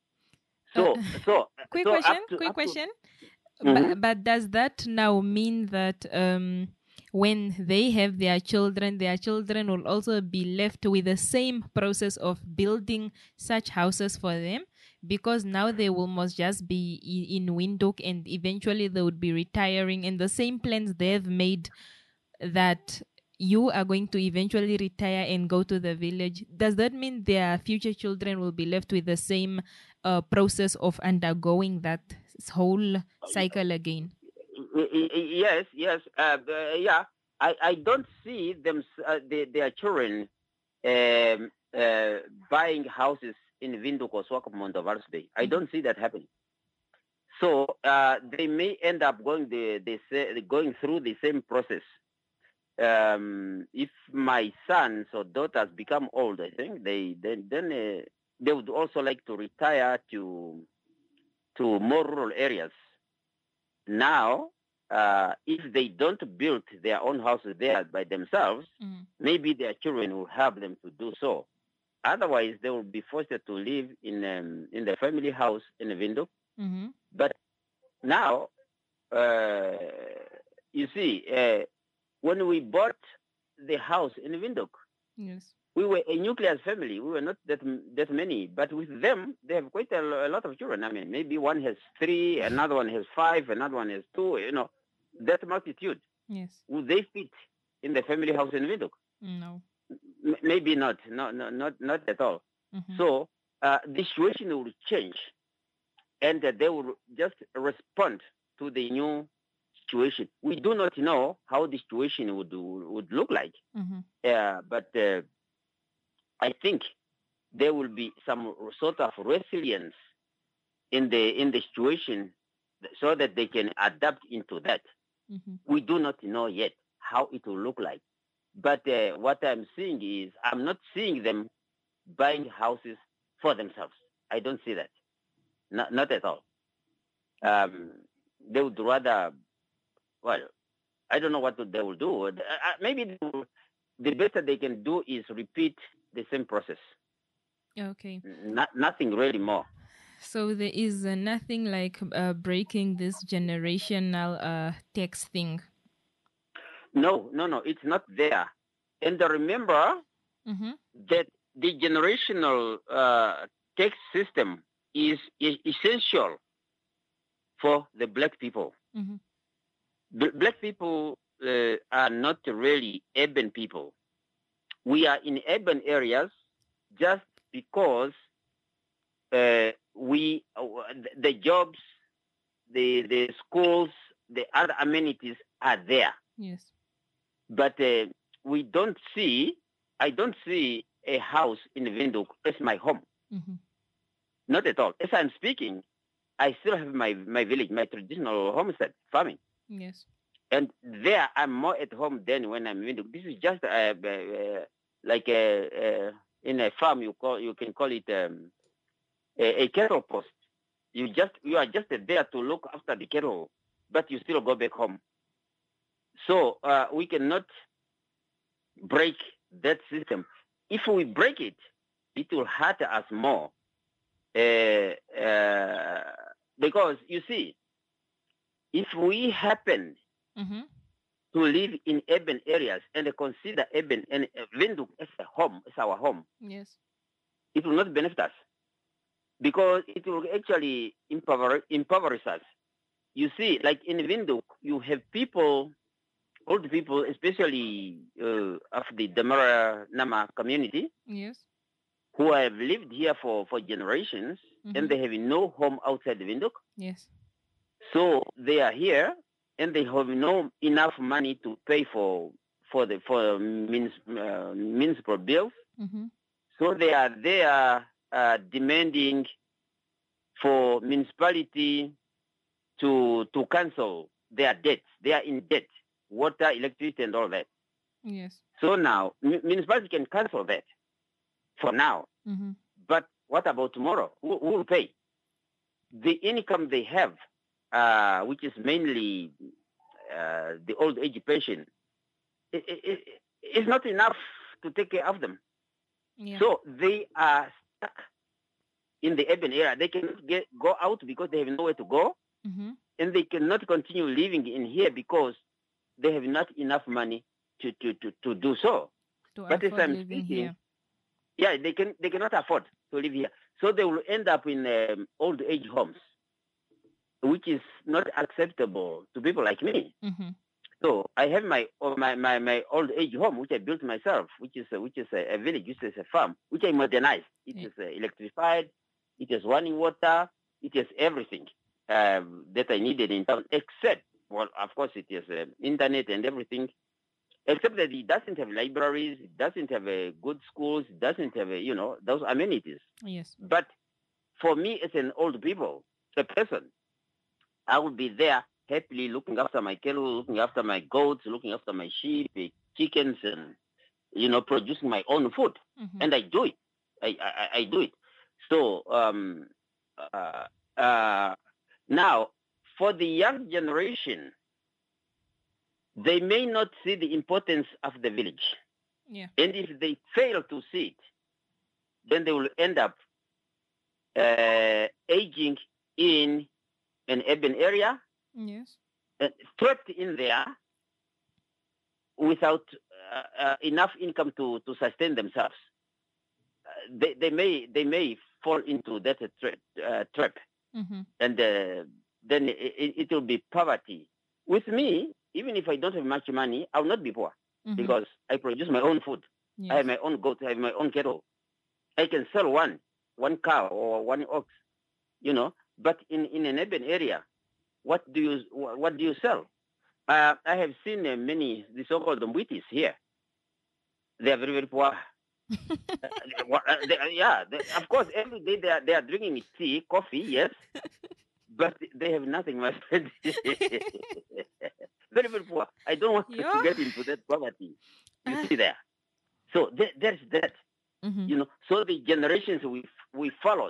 Uh, So so quick so question. up to Quick up to. question. Mhm. But but does that now mean that um when they have their children, their children will also be left with the same process of building such houses for them? Because now they will must just be i- in Windhoek and eventually they would be retiring, and the same plans they've made that you are going to eventually retire and go to the village. Does that mean their future children will be left with the same uh, process of undergoing that s- whole cycle again? Y- y- y- Yes, yes, uh, uh, yeah. I, I don't see them uh, they, their children um, uh, buying houses in Windhoek or Swakopmund or Varsby. I Mhm. don't see that happening. So uh, they may end up going the, the sa- going through the same process. Um, if my sons or daughters become old, I think they then then uh, they would also like to retire to to more rural areas. Now, uh, if they don't build their own houses there by themselves, Mhm. maybe their children will help them to do so. Otherwise, they will be forced to live in um, in the family house in Windhoek. Mhm. But now, uh, you see, uh, when we bought the house in Windhoek, Yes. we were a nuclear family. We were not that that many, but with them, they have quite a, a lot of children. I mean, maybe one has three, another one has five, another one has two. You know, that multitude. Yes. Would they fit in the family house in Windhoek? No. M- maybe not. No, no, not not at all. Mhm. So uh, the situation will change, and uh, they will just respond to the new situation. We do not know how the situation would would look like. Mm-hmm. Uh, but uh, I think there will be some sort of resilience in the in the situation so that they can adapt into that. Mm-hmm. We do not know yet how it will look like. But uh, what I'm seeing is I'm not seeing them buying houses for themselves. I don't see that. Not, not at all. Um, they would rather, well, I don't know what they will do. Uh, maybe they will, the best that they can do is repeat the same process. Okay. Not, nothing really more. So there is uh, nothing like uh, breaking this generational uh, tax thing. No, no, no, it's not there. And remember Mm-hmm. that the generational uh, tax system is, is essential for the black people. Mm-hmm. B- black people uh, are not really urban people. We are in urban areas just because uh, we uh, the jobs, the the schools, the other amenities are there. Yes. But uh, we don't see, I don't see a house in Windhoek as my home. Mm-hmm. Not at all. As I'm speaking, I still have my, my village, my traditional homestead farming. Yes. And there I'm more at home than when I'm in Windhoek. This is just uh, uh, like a, uh, in a farm, you call you can call it um, a, a cattle post. You just you are just there to look after the cattle, but you still go back home. So uh, we cannot break that system. If we break it, it will hurt us more. Uh, uh, because you see, if we happen Mm-hmm. to live in urban areas and consider urban and Windhoek as a home, as our home, Yes. it will not benefit us because it will actually impoverish, impoverish us. You see, like in Windhoek, you have people, old people, especially uh, of the Damara Nama community, Yes. who have lived here for, for generations, Mm-hmm. and they have no home outside Windhoek. Yes. So they are here, and they have no enough money to pay for for the for means, uh, municipal bills. Mm-hmm. So they are they are uh, demanding for municipality to to cancel their debts. They are in debt, water, electricity, and all that. Yes. So now mu- municipality can cancel that for now. Mm-hmm. But what about tomorrow? Who, who will pay? The income they have, uh, which is mainly uh, the old age pension, it, it, it, it's not enough to take care of them. Yeah. So they are stuck in the urban area. They cannot get go out because they have nowhere to go, Mm-hmm. and they cannot continue living in here because they have not enough money to, to, to, to do so. To But as afford I'm living speaking, here. yeah, they can they cannot afford to live here, so they will end up in um, old age homes, which is not acceptable to people like me. Mm-hmm. So I have my oh, my, my, my old age home, which I built myself, which is a, which is a, a village, which is a farm, which I modernized. It Yeah. is uh, electrified, it has running water, it has everything um, that I needed in town, except, well, of course, it has uh, internet and everything, except that it doesn't have libraries, it doesn't have uh, good schools, it doesn't have, uh, you know, those amenities. Yes. But for me, as an old people, a person, I will be there happily looking after my cattle, looking after my goats, looking after my sheep, eh, chickens, and, you know, producing my own food. Mm-hmm. And I do it. I, I, I do it. So um, uh, uh, now, for the young generation, they may not see the importance of the village. Yeah. And if they fail to see it, then they will end up uh, aging in an urban area, Yes. uh, trapped in there without uh, uh, enough income to, to sustain themselves. Uh, they, they may they may fall into that uh, tra- uh, trap, Mm-hmm. and uh, then it, it, it will be poverty. With me, even if I don't have much money, I will not be poor Mm-hmm. because I produce my own food. Yes. I have my own goats. I have my own cattle. I can sell one, one cow or one ox, you know. But in, in an urban area, what do you what do you sell? Uh, I have seen uh, many, the so-called Mwitis here. They are very, very poor. Uh, what- uh, they- uh, yeah, they, of course, every day they are, they are drinking tea, coffee, yes, but they have nothing, my friend. Very, very poor. I don't want Yeah. to get into that poverty. You Ah. see there. So there, there's that, Mhm. you know. So the generations we we followed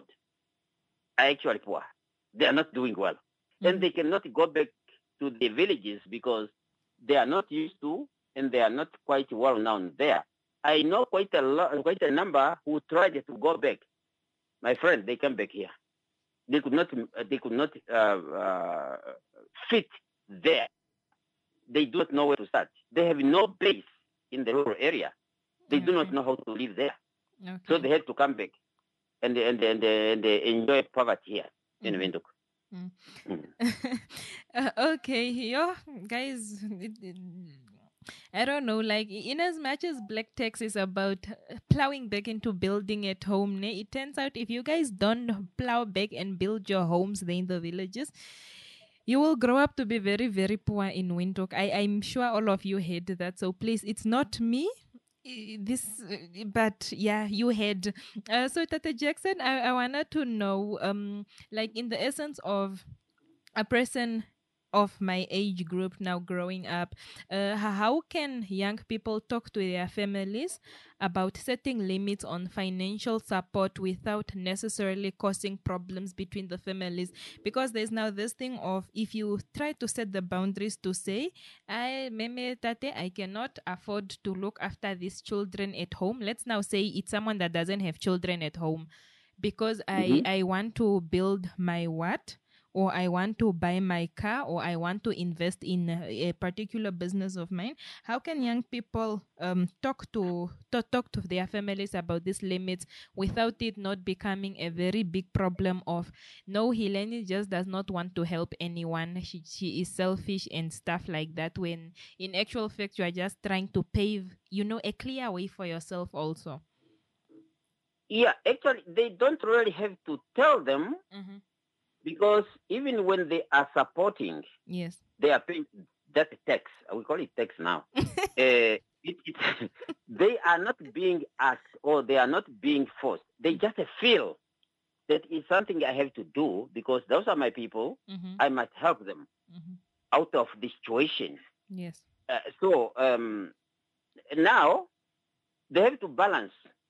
are actually poor. They are not doing well, and Mhm. they cannot go back to the villages because they are not used to and they are not quite well known there. I know quite a lot, quite a number who tried to go back. My friend, they came back here. They could not, they could not uh, uh, fit there. They do not know where to start. They have no base in the rural area. They do not Okay. know how to live there. So Okay. they had to come back and and and, and they enjoy poverty here in Mhm. Windhoek. Mm. Mm. Uh, okay, yeah, guys. It, it- I don't know. Like, in as much as Black Text is about uh, plowing back into building at home, ne, it turns out if you guys don't plow back and build your homes there in the villages, you will grow up to be very, very poor in Windhoek. I, I'm sure all of you heard that. So please, it's not me. I- This, uh, but yeah, you had. Uh, so Tata Jackson, I, I wanted to know, um, like in the essence of a person of my age group now growing up, uh, h- how can young people talk to their families about setting limits on financial support without necessarily causing problems between the families? Because there's now this thing of, if you try to set the boundaries to say, I meme tate, I cannot afford to look after these children at home. Let's now say it's someone that doesn't have children at home, because I Mhm. I want to build my what, or I want to buy my car, or I want to invest in a, a particular business of mine. How can young people um talk to, to talk to their families about these limits without it not becoming a very big problem of, no, Helene just does not want to help anyone, she she is selfish and stuff like that, when in actual fact you are just trying to pave, you know, a clear way for yourself also. Yeah, actually, they don't really have to tell them Mm-hmm. because even when they are supporting, Yes. they are paying that tax. We call it tax now. uh, it, it, they are not being asked or they are not being forced. They just feel that it's something I have to do because those are my people. Mm-hmm. I must help them Mm-hmm. out of this situation. Yes. Uh, so um, now they have to balance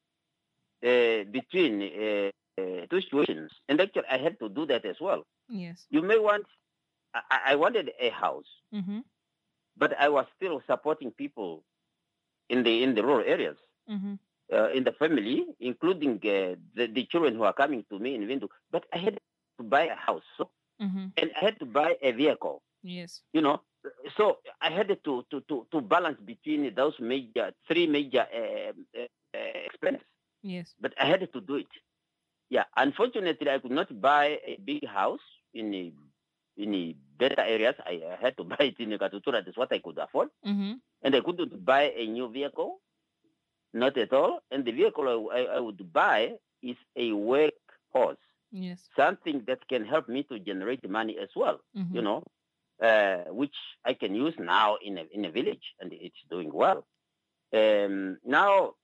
uh, between uh, uh, two situations. And actually, I had to do that as well. Yes. You may want, I, I wanted a house, Mm-hmm. but I was still supporting people in the in the rural areas, Mm-hmm. uh, in the family, including uh, the, the children who are coming to me in Windhoek. But I had to buy a house, so, Mm-hmm. and I had to buy a vehicle. Yes. You know, so I had to to to, to balance between those major three major uh, uh, uh, expenses. Yes. But I had to do it. Yeah, unfortunately, I could not buy a big house in the in the better areas. I uh, had to buy it in Katutura. That's what I could afford. Mm-hmm. And I couldn't buy a new vehicle, not at all. And the vehicle I, I would buy is a workhorse, Yes. something that can help me to generate money as well, Mm-hmm. you know, uh, which I can use now in a, in a village, and it's doing well. Um, now,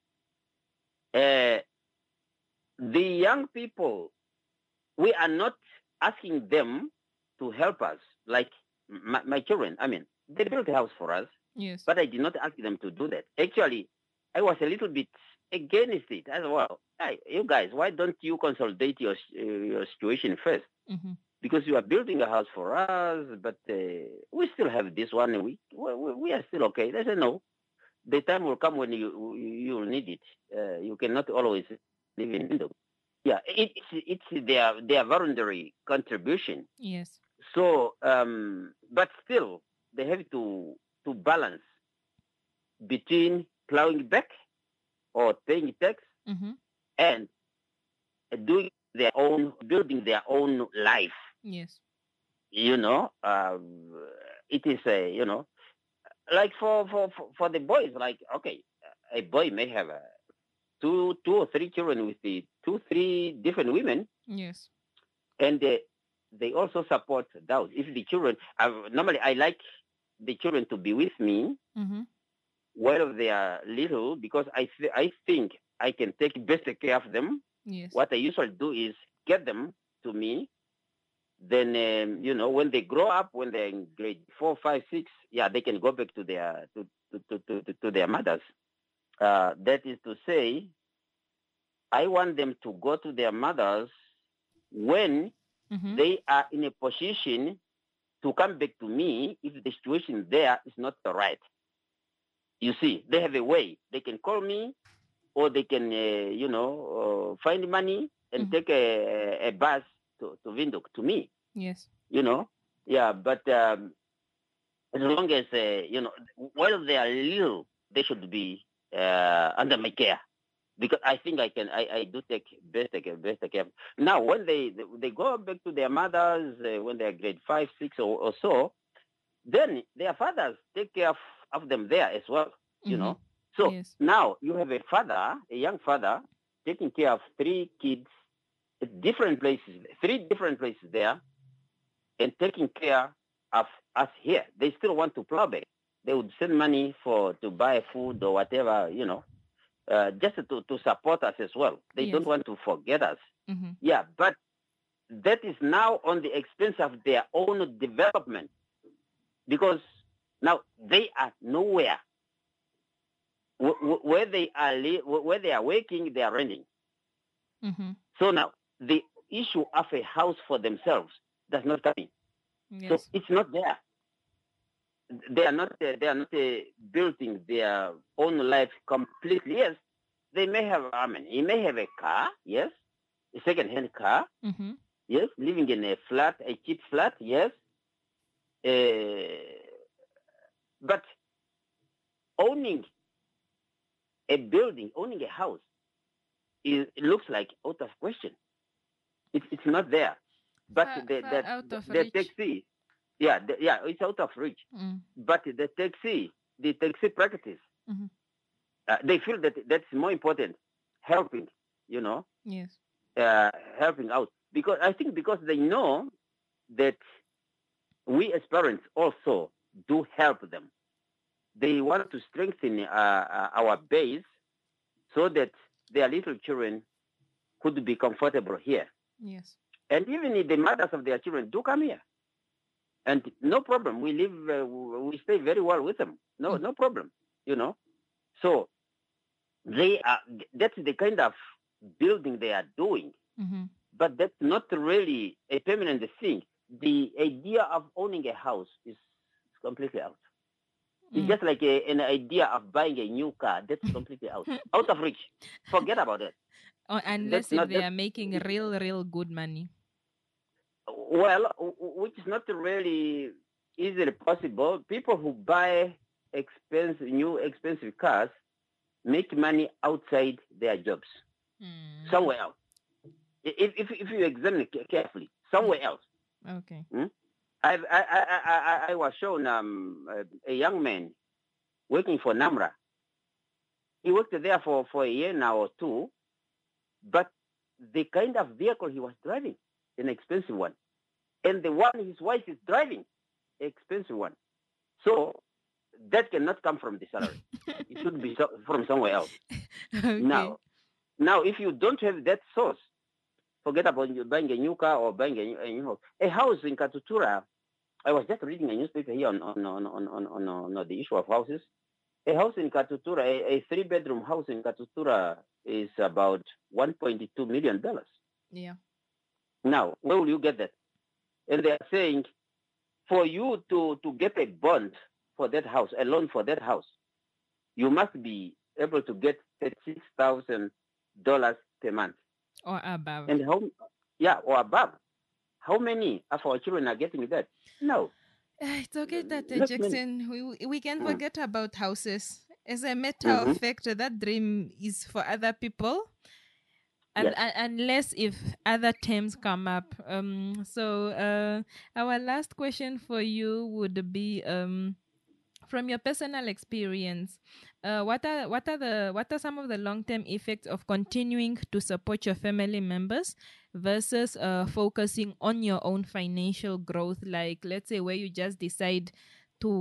uh, the young people, we are not asking them to help us, like my, my children. I mean, they built a house for us, Yes. but I did not ask them to do that. Actually, I was a little bit against it as well. Hey, you guys, why don't you consolidate your uh, your situation first? Mm-hmm. Because you are building a house for us, but uh, we still have this one. We, we we are still okay. They said no. The time will come when you you will need it. Uh, you cannot always live in Indo. Yeah, it, it's it's their their voluntary contribution. Yes. So, um, but still, they have to to balance between plowing back or paying tax Mm-hmm. and doing their own, building their own life. Yes. You know, um, it is a, you know, like for, for, for, for the boys, like, okay, a boy may have a two, two or three children with the two, three different women, Yes. and they, they also support those. If the children, uh, normally I like the children to be with me Mm-hmm. while they are little because I th- I think I can take better care of them. Yes. What I usually do is get them to me. Then um, you know when they grow up, when they're in grade four, five, six, yeah, they can go back to their to to to, to, to their mothers. Uh, that is to say, I want them to go to their mothers when Mm-hmm. they are in a position to come back to me if the situation there is not right. You see, they have a way. They can call me or they can, uh, you know, uh, find money and Mhm. take a, a bus to, to Windhoek, to me, Yes. you know. Yeah, but um, as long as, uh, you know, while they are little, they should be uh, under my care. Because I think I can, I, I do take best care, best care. Now, when they they go back to their mothers, uh, when they're grade five, six, or, or so, then their fathers take care of, of them there as well, you Mhm. know. So Yes. now you have a father, a young father, taking care of three kids at different places, three different places there, and taking care of us here. They still want to plow back. They would send money for to buy food or whatever, you know, uh, just to, to support us as well. They Yes. don't want to forget us. Mhm. Yeah, but that is now on the expense of their own development because now they are nowhere. Wh- wh- Where they are, li- wh- where they are working, they are renting. Mhm. So now the issue of a house for themselves does not come in. So Yes. it's not there. They are not. Uh, they are not uh, building their own life completely. Yes, they may have. I mean, he may have a car. Yes, a second-hand car. Mhm. Yes, living in a flat, a cheap flat. Yes, uh, but owning a building, owning a house, is it looks like out of question. It's it's not there. But Far, the far the, out of the reach. taxi, yeah, the, yeah, it's out of reach. Mm. But the taxi, the taxi practice, Mhm. uh, they feel that that's more important, helping, you know, Yes. uh, helping out. Because I think because they know that we as parents also do help them. They want to strengthen uh, uh, our base so that their little children could be comfortable here. Yes. And even if the mothers of their children do come here, and no problem, we live, uh, we stay very well with them. No, Mm. no problem, you know. So they are. That's the kind of building they are doing, Mhm. but that's not really a permanent thing. The idea of owning a house is completely out. It's Mm. just like a, an idea of buying a new car. That's completely out, out of reach. Forget about it. Oh, That's unless if not they that. are making real, real good money. Well, w- w- which is not really easily possible. People who buy expensive, new expensive cars make money outside their jobs, Mm. somewhere else. I- If, if, if you examine it carefully, somewhere else. Okay. Hmm? I've, I, I, I, I, I was shown um, a, a young man working for NAMRA. He worked there for, for a year now or two, but the kind of vehicle he was driving, an expensive one, and the one his wife is driving, expensive one. So that cannot come from the salary. It should be so, from somewhere else. Okay. Now, now, if you don't have that source, forget about you buying a new car or buying a, new- a new house. A house in Katutura. I was just reading a newspaper here on on on on on, on, on, on the issue of houses. A house in Katutura, a, a three-bedroom house in Katutura is about one point two million dollars. Yeah. Now, where will you get that? And they are saying, for you to, to get a bond for that house, a loan for that house, you must be able to get thirty-six thousand dollars per month. Or above. And how, yeah, or above. How many of our children are getting that? No. Ah, It's okay, Tate Not many. Jackson. We, we can Mm. forget about houses. As a matter Mhm. of fact, that dream is for other people. And, Yes. un- unless if other terms come up. Um. So, uh, our last question for you would be um. From your personal experience, uh, what are what are the what are some of the long term effects of continuing to support your family members versus uh, focusing on your own financial growth? Like, let's say, where you just decide to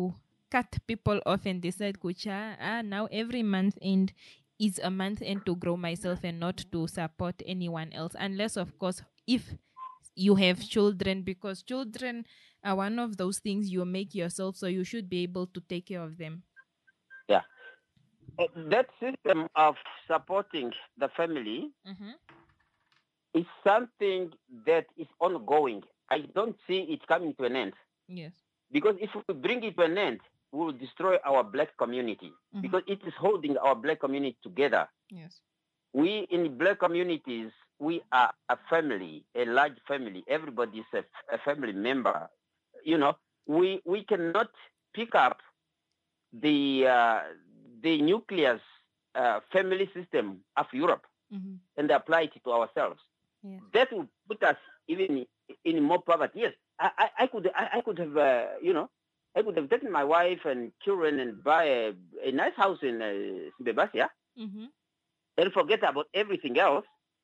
cut people off and decide, Kucha, ah, now every month end is a month end to grow myself and not to support anyone else. Unless, of course, if you have children, because children are one of those things you make yourself, so you should be able to take care of them. Yeah. Uh, That system of supporting the family Mm-hmm. is something that is ongoing. I don't see it coming to an end. Yes. Because if we bring it to an end, we will destroy our black community. Mhm. Because it is holding our black community together. Yes. We in black communities, we are a family, a large family. Everybody is a, a family member. You know, we we cannot pick up the uh, the nucleus uh, family system of Europe Mm-hmm. and apply it to ourselves. Yes. That will put us even in more poverty. Yes, I, I, I could I, I could have uh, you know I could have taken my wife and children and buy a, a nice house in uh, Sebastian Mm-hmm. and forget about everything else.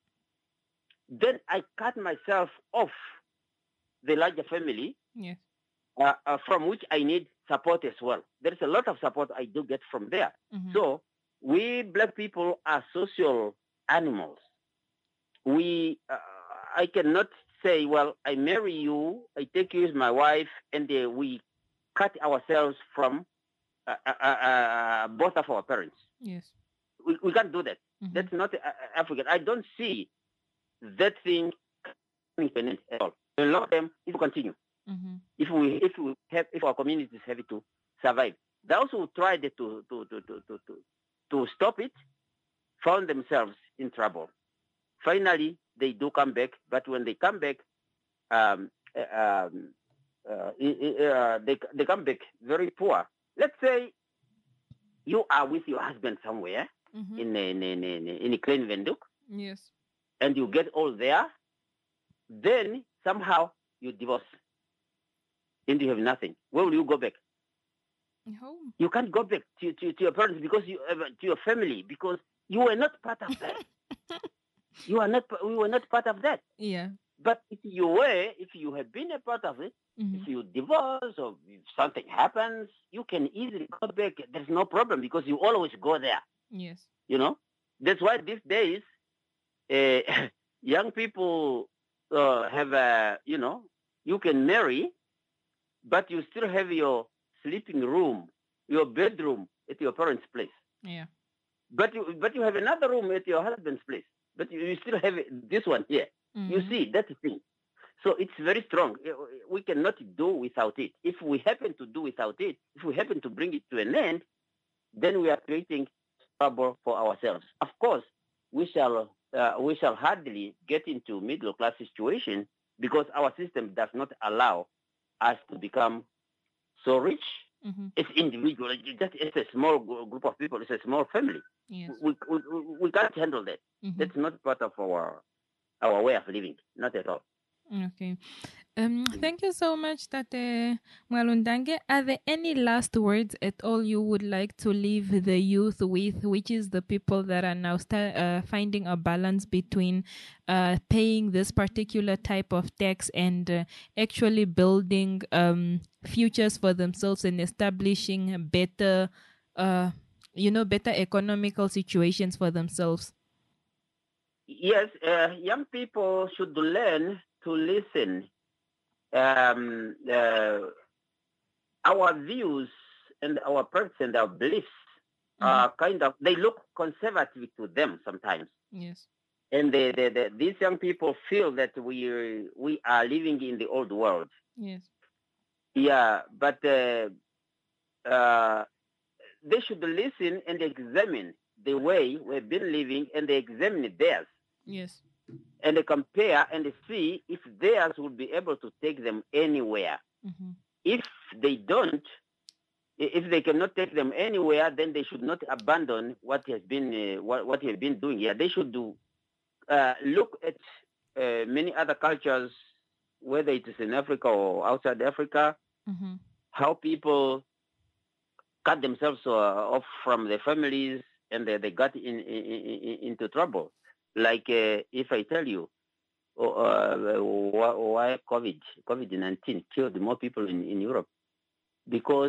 Then I cut myself off the larger family Yes. uh, uh, from which I need support as well. There is a lot of support I do get from there. Mm-hmm. So we black people are social animals. We, uh, I cannot say, well, I marry you, I take you as my wife, and uh, we cut ourselves from uh, uh, uh, uh, both of our parents. Yes. We, we can't do that. Mhm. That's not uh, African. I don't see that thing coming to an end at all. A lot of them, it will continue. Mm-hmm. If we, if we have, if our communities have it to survive, those who tried to to to to to to, to stop it found themselves in trouble. Finally, they do come back, but when they come back, um, uh, um, uh, uh, they they come back very poor. Let's say you are with your husband somewhere Mm-hmm. in in in in, in a clean Venduk, Yes. and you get all there. Then somehow you divorce, and you have nothing. Where will you go back? Home. You can't go back to, to, to your parents because you uh, to your family because you were not part of that. you are not. We were not part of that. Yeah. But if you were, if you had been a part of it, Mm-hmm. if you divorce or if something happens, you can easily go back. There's no problem because you always go there. Yes. You know, that's why these days, uh, young people uh, have a, you know, you can marry, but you still have your sleeping room, your bedroom at your parents' place. Yeah. But you, but you have another room at your husband's place. But you, you still have this one here. Mm-hmm. You see, that's the thing. So it's very strong. We cannot do without it. If we happen to do without it, if we happen to bring it to an end, then we are creating trouble for ourselves. Of course, we shall uh, we shall hardly get into middle class situation because our system does not allow us to become so rich. Mm-hmm. It's individual. Just it's a small group of people. It's a small family. Yes. We, we, we can't handle that. Mm-hmm. That's not part of our our way of living. Not at all. Okay. Um, thank you so much, Tate Mwalundange. Are there any last words at all you would like to leave the youth with, which is the people that are now start, uh, finding a balance between uh, paying this particular type of tax and uh, actually building um, futures for themselves and establishing better, uh, you know, better economical situations for themselves? Yes, uh, young people should learn to listen. Um, uh, our views and our practice and our beliefs Mhm. are kind of, they look conservative to them sometimes. Yes. And they, they, they, these young people feel that we, we are living in the old world. Yes. Yeah, but uh, uh, they should listen and examine the way we've been living and they examine theirs. Yes. And they compare and they see if theirs will be able to take them anywhere. Mm-hmm. If they don't, i- if they cannot take them anywhere, then they should not abandon what has been uh, what what they have been doing here. They should do uh, look at uh, many other cultures, whether it is in Africa or outside Africa, Mm-hmm. how people cut themselves uh, off from their families and they, they got in, in, in into trouble. Like uh, if I tell you uh, uh, why COVID COVID nineteen killed more people in, in Europe because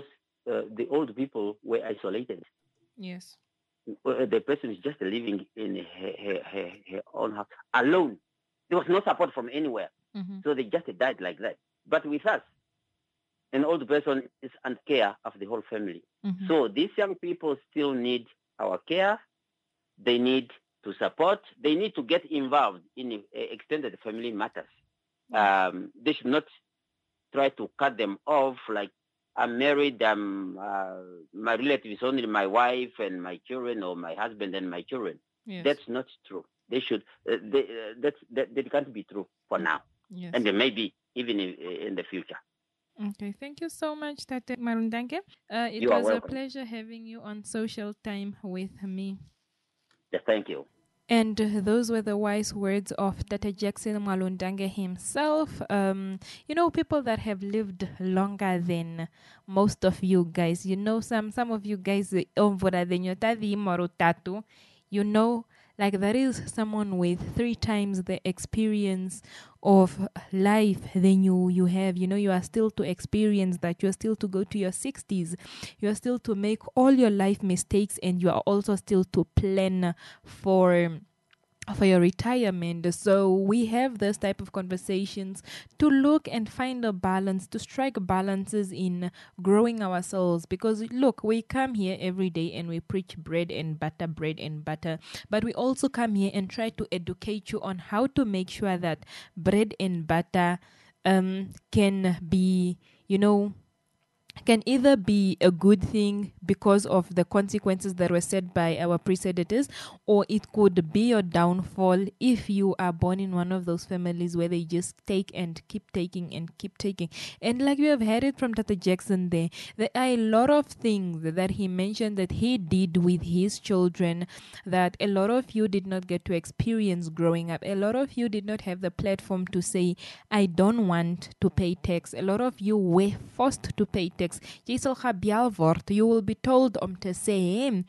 uh, the old people were isolated. Yes. Uh, The person is just living in her, her, her, her own house alone. There was no support from anywhere. Mm-hmm. So they just died like that. But with us, an old person is under care of the whole family. Mm-hmm. So these young people still need our care. They need to support. They need to get involved in uh, extended family matters. Um, they should not try to cut them off like, I'm married, I'm, uh, my relative is only my wife and my children, or my husband and my children. Yes. That's not true. They should, uh, they, uh, that's, that, that can't be true for now. Yes. And then maybe even in, in the future. Okay, thank you so much, Tate Malundange. Uh, it You are was a welcome. pleasure having you on Social Time with me. Yeah, thank you. And those were the wise words of Tata Jackson Malundange himself. Um, you know, people that have lived longer than most of you guys. You know, some some of you guys, you know, like that is someone with three times the experience of life than you you have. You know, you are still to experience that. You are still to go to your sixties. You are still to make all your life mistakes, and you are also still to plan for for your retirement. So we have this type of conversations to look and find a balance, to strike balances in growing ourselves. Because look, we come here every day and we preach bread and butter, bread and butter, but we also come here and try to educate you on how to make sure that bread and butter um can be, you know, can either be a good thing because of the consequences that were set by our predecessors, or it could be your downfall if you are born in one of those families where they just take and keep taking and keep taking. And like we have heard it from Tata Jackson there, there are a lot of things that he mentioned that he did with his children that a lot of you did not get to experience growing up. A lot of you did not have the platform to say, I don't want to pay tax. A lot of you were forced to pay tax. Jy sal gebel word. You will be told om te sê,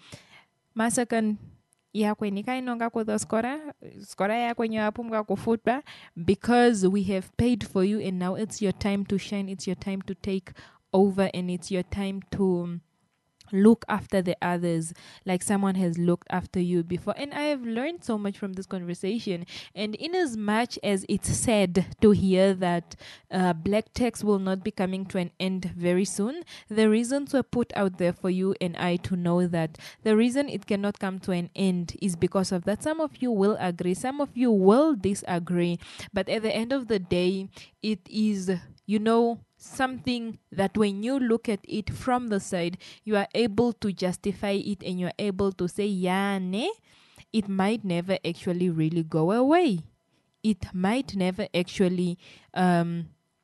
masakan yakwe nikainonga kwa skora skora yakwe nyapumga kufutba, because we have paid for you and now it's your time to shine, it's your time to take over, and it's your time to look after the others like someone has looked after you before. And I have learned so much from this conversation. And in as much as it's sad to hear that uh, black tax will not be coming to an end very soon, the reasons were put out there for you and I to know that the reason it cannot come to an end is because of that. Some of you will agree, some of you will disagree, but at the end of the day, it is, you know, something that when you look at it from the side, you are able to justify it and you're able to say, yeah, ne, it might never actually really go away. It might never actually um,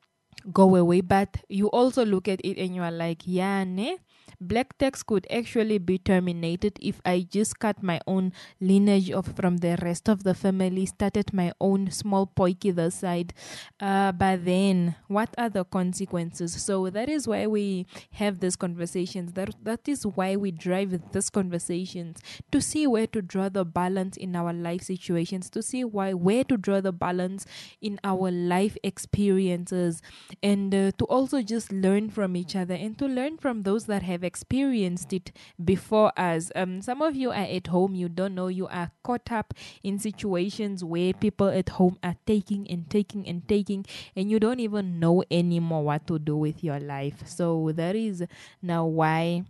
go away. But you also look at it and you are like, yeah, ne, black tax could actually be terminated if I just cut my own lineage off from the rest of the family, started my own small poiky the side. Uh, but then, what are the consequences? So that is why we have these conversations. That that is why we drive these conversations, to see where to draw the balance in our life situations, to see why where to draw the balance in our life experiences, and uh, to also just learn from each other and to learn from those that have experienced it before us. Um, some of you are at home, you don't know, you are caught up in situations where people at home are taking and taking and taking, and you don't even know anymore what to do with your life. So that is now why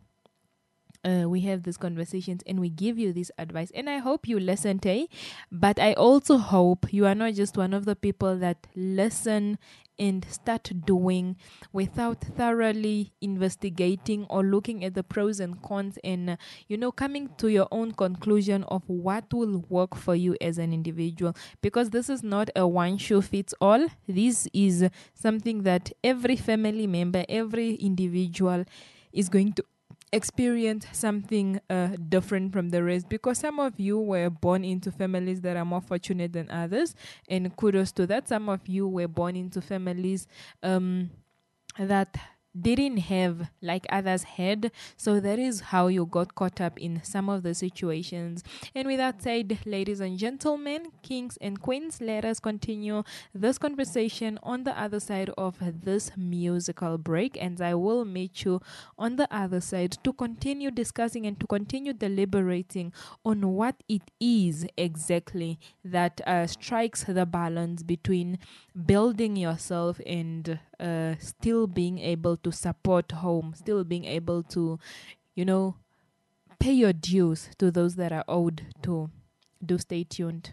Uh, we have these conversations and we give you this advice, and I hope you listen, eh? But I also hope you are not just one of the people that listen and start doing without thoroughly investigating or looking at the pros and cons and, uh, you know, coming to your own conclusion of what will work for you as an individual. Because this is not a one shoe fits all. This is something that every family member, every individual is going to experience something uh, different from the rest, because some of you were born into families that are more fortunate than others, and kudos to that. Some of you were born into families um, that didn't have like others had. So that is how you got caught up in some of the situations. And with that said, ladies and gentlemen, kings and queens, let us continue this conversation on the other side of this musical break. And I will meet you on the other side to continue discussing and to continue deliberating on what it is exactly that uh, strikes the balance between building yourself and uh, still being able to support home, still being able to, you know, pay your dues to those that are owed to. Do stay tuned.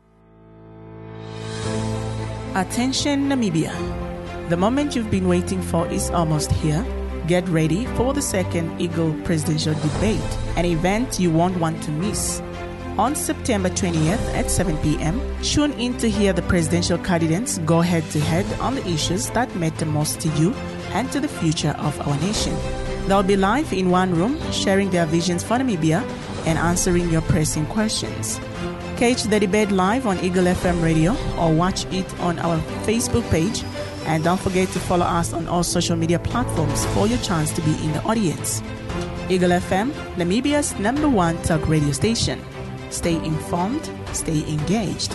Attention Namibia. The moment you've been waiting for is almost here. Get ready for the second Eagle Presidential Debate, an event you won't want to miss. On September twentieth at seven p.m., tune in to hear the presidential candidates go head-to-head on the issues that matter most to you and to the future of our nation. They'll be live in one room, sharing their visions for Namibia and answering your pressing questions. Catch the debate live on Eagle F M Radio or watch it on our Facebook page. And don't forget to follow us on all social media platforms for your chance to be in the audience. Eagle F M, Namibia's number one talk radio station. Stay informed, stay engaged.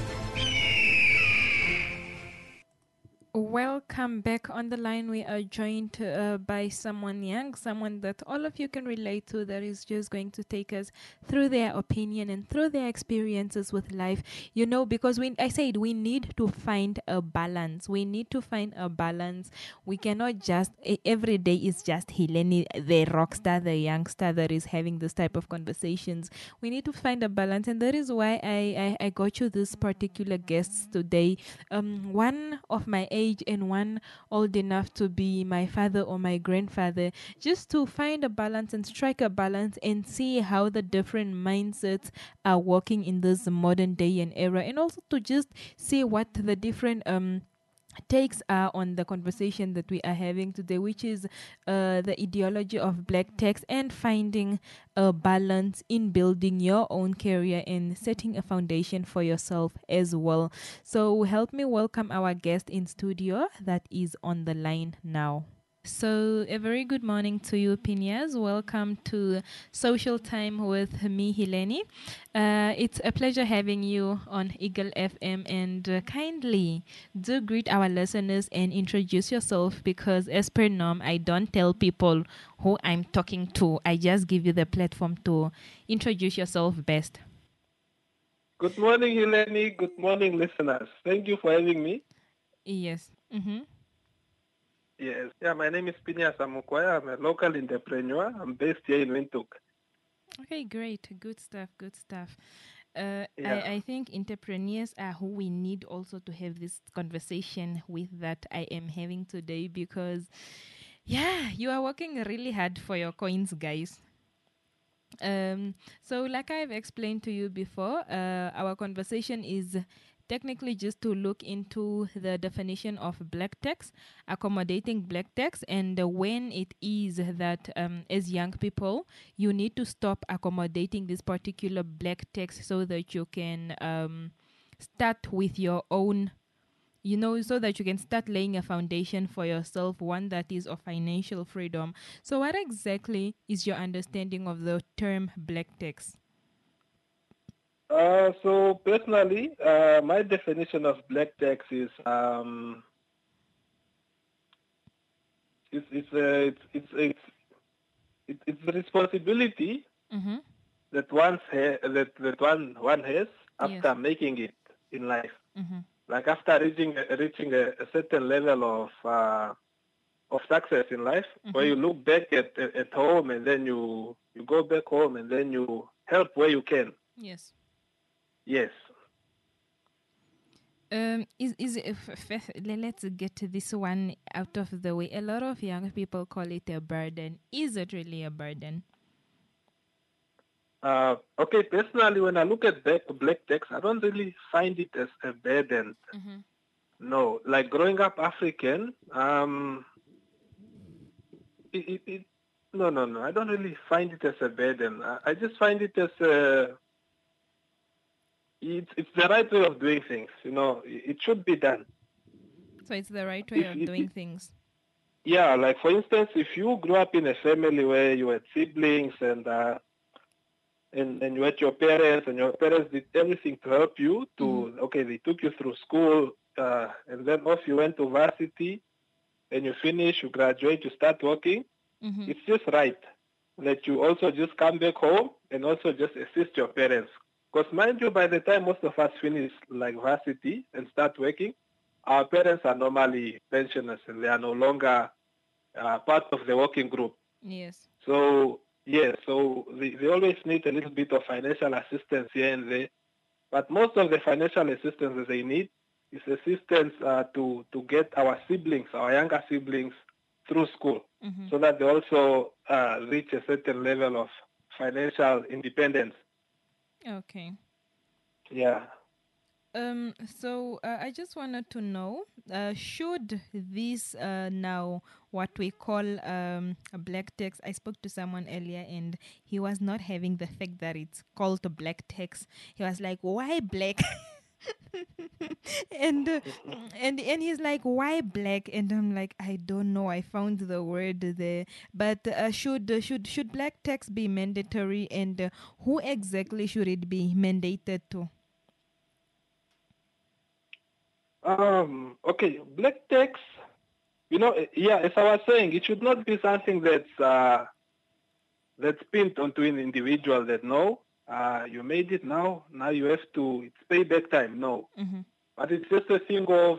Welcome back. On the line, we are joined uh, by someone young, someone that all of you can relate to, that is just going to take us through their opinion and through their experiences with life. You know, because we, I said we need to find a balance. We need to find a balance. We cannot just, every day is just Heleni, the rock star, the youngster that is having this type of conversations. We need to find a balance. And that is why I, I, I got you this particular guests today. Um, one of my age and one old enough to be my father or my grandfather, just to find a balance and strike a balance and see how the different mindsets are working in this modern day and era, and also to just see what the different um takes are on the conversation that we are having today, which is uh, the ideology of black tax and finding a balance in building your own career and setting a foundation for yourself as well. So help me welcome our guest in studio that is on the line now. So a very good morning to you, Phineas. Welcome to Social Time with me, Heleni. Uh, it's a pleasure having you on Eagle F M, and uh, kindly do greet our listeners and introduce yourself, because as per norm, I don't tell people who I'm talking to. I just give you the platform to introduce yourself best. Good morning, Heleni. Good morning, listeners. Thank you for having me. Yes. Mm-hmm. Yes. Yeah, my name is Phineas Amukwaya. I'm a local entrepreneur. I'm based here in Windhoek. Okay, great. Good stuff. Good stuff. Uh, Yeah. I, I think entrepreneurs are who we need also to have this conversation with that I am having today, because, yeah, you are working really hard for your coins, guys. Um, so like I've explained to you before, uh, our conversation is technically just to look into the definition of black tax, accommodating black tax, and uh, when it is that um, as young people, you need to stop accommodating this particular black tax so that you can um, start with your own, you know, so that you can start laying a foundation for yourself, one that is of financial freedom. So what exactly is your understanding of the term black tax? Uh, so personally, uh, my definition of black tax is um, it's it's uh, it's it's it's, it's, it's the responsibility Mm-hmm. that one ha- that that one one has after Yes. making it in life. Mm-hmm. Like after reaching a- reaching a, a certain level of uh, of success in life, where you look back at, at at home and then you you go back home and then you help where you can. Yes. Yes. Um, is is it f- f- le- let's get this one out of the way. A lot of young people call it a burden. Is it really a burden? Uh, okay, personally, when I look at back black tax, I don't really find it as a burden. Mm-hmm. No, like growing up African, um, it, it, it, no, no, no, I don't really find it as a burden. I, I just find it as a, it's, it's the right way of doing things. You know, it, it should be done. So it's the right way If of it, doing it, things. yeah, like for instance, if you grew up in a family where you had siblings and uh, and and you had your parents, and your parents did everything to help you to Mm-hmm. okay, they took you through school, uh, and then off you went to varsity, and you finish, you graduate, you start working. Mm-hmm. It's just right that you also just come back home and also just assist your parents. Because mind you, by the time most of us finish like varsity and start working, our parents are normally pensioners and they are no longer uh, part of the working group. Yes. So yeah, so they, they always need a little bit of financial assistance here and there. But most of the financial assistance that they need is assistance uh, to to get our siblings, our younger siblings, through school, Mm-hmm. so that they also uh, reach a certain level of financial independence. Okay. Yeah. Um, so uh, I just wanted to know, uh, should this uh, now what we call um, a black text? I spoke to someone earlier, and he was not having the fact that it's called a black text. He was like, "Why black?" and uh, and and he's like, "Why black?" And I'm like, "I don't know. I found the word there, but uh, should uh, should should black text be mandatory, and uh, who exactly should it be mandated to?" Um. Okay. Black text. You know, eh, yeah. As I was saying, it should not be something that's uh, that's pinned onto an individual. That no, uh, you made it now. Now you have to. It's payback time. No, Mm-hmm. but it's just a thing of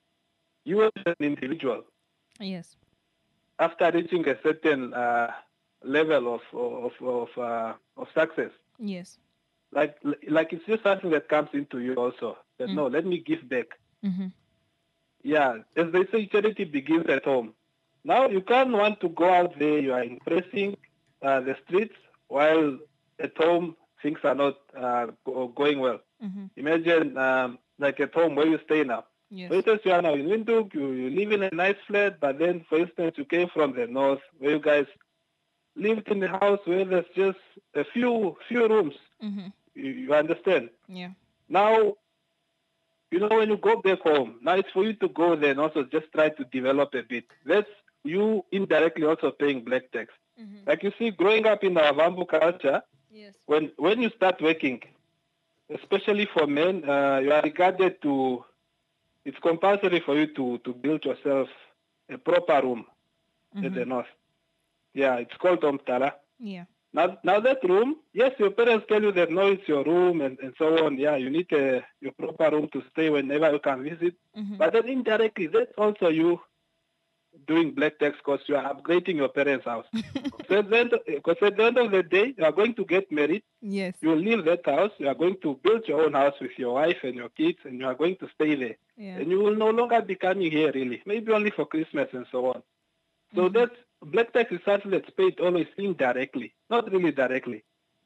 you as an individual Yes. after reaching a certain uh, level of of of, uh, of success. Yes. Like like it's just something that comes into you also. That Mm. no, let me give back. Mm-hmm. Yeah, as they say, charity begins at home. Now you can't want to go out there. You are impressing uh, the streets while at home things are not uh, go- going well. Mm-hmm. Imagine um, like at home where you stay now. Yes. For instance, you are now in Windhoek, you, you live in a nice flat, but then, for instance, you came from the north where you guys lived in a house where there's just a few few rooms. Mm-hmm. You, you understand? Yeah. Now, you know, when you go back home, now it's for you to go there and also just try to develop a bit. That's you indirectly also paying black tax. Mm-hmm. Like you see, growing up in our Vambu culture, Yes. when when you start working, especially for men, uh, you are regarded to, it's compulsory for you to, to build yourself a proper room at the Mm-hmm. north. Yeah, it's called Omtala. Yeah. Now, now that room, yes, your parents tell you that no, it's your room and, and so on. Yeah, you need a, your proper room to stay whenever you can visit. Mm-hmm. But then indirectly, that's also you doing black tax because you are upgrading your parents' house. Because at, the end of- 'cause at the end of the day, you are going to get married. Yes. You will leave that house. You are going to build your own house with your wife and your kids, and you are going to stay there. Yeah. And you will no longer be coming here, really. Maybe only for Christmas and so on. So Mhm. that's black tax is something that's paid always indirectly, not really directly.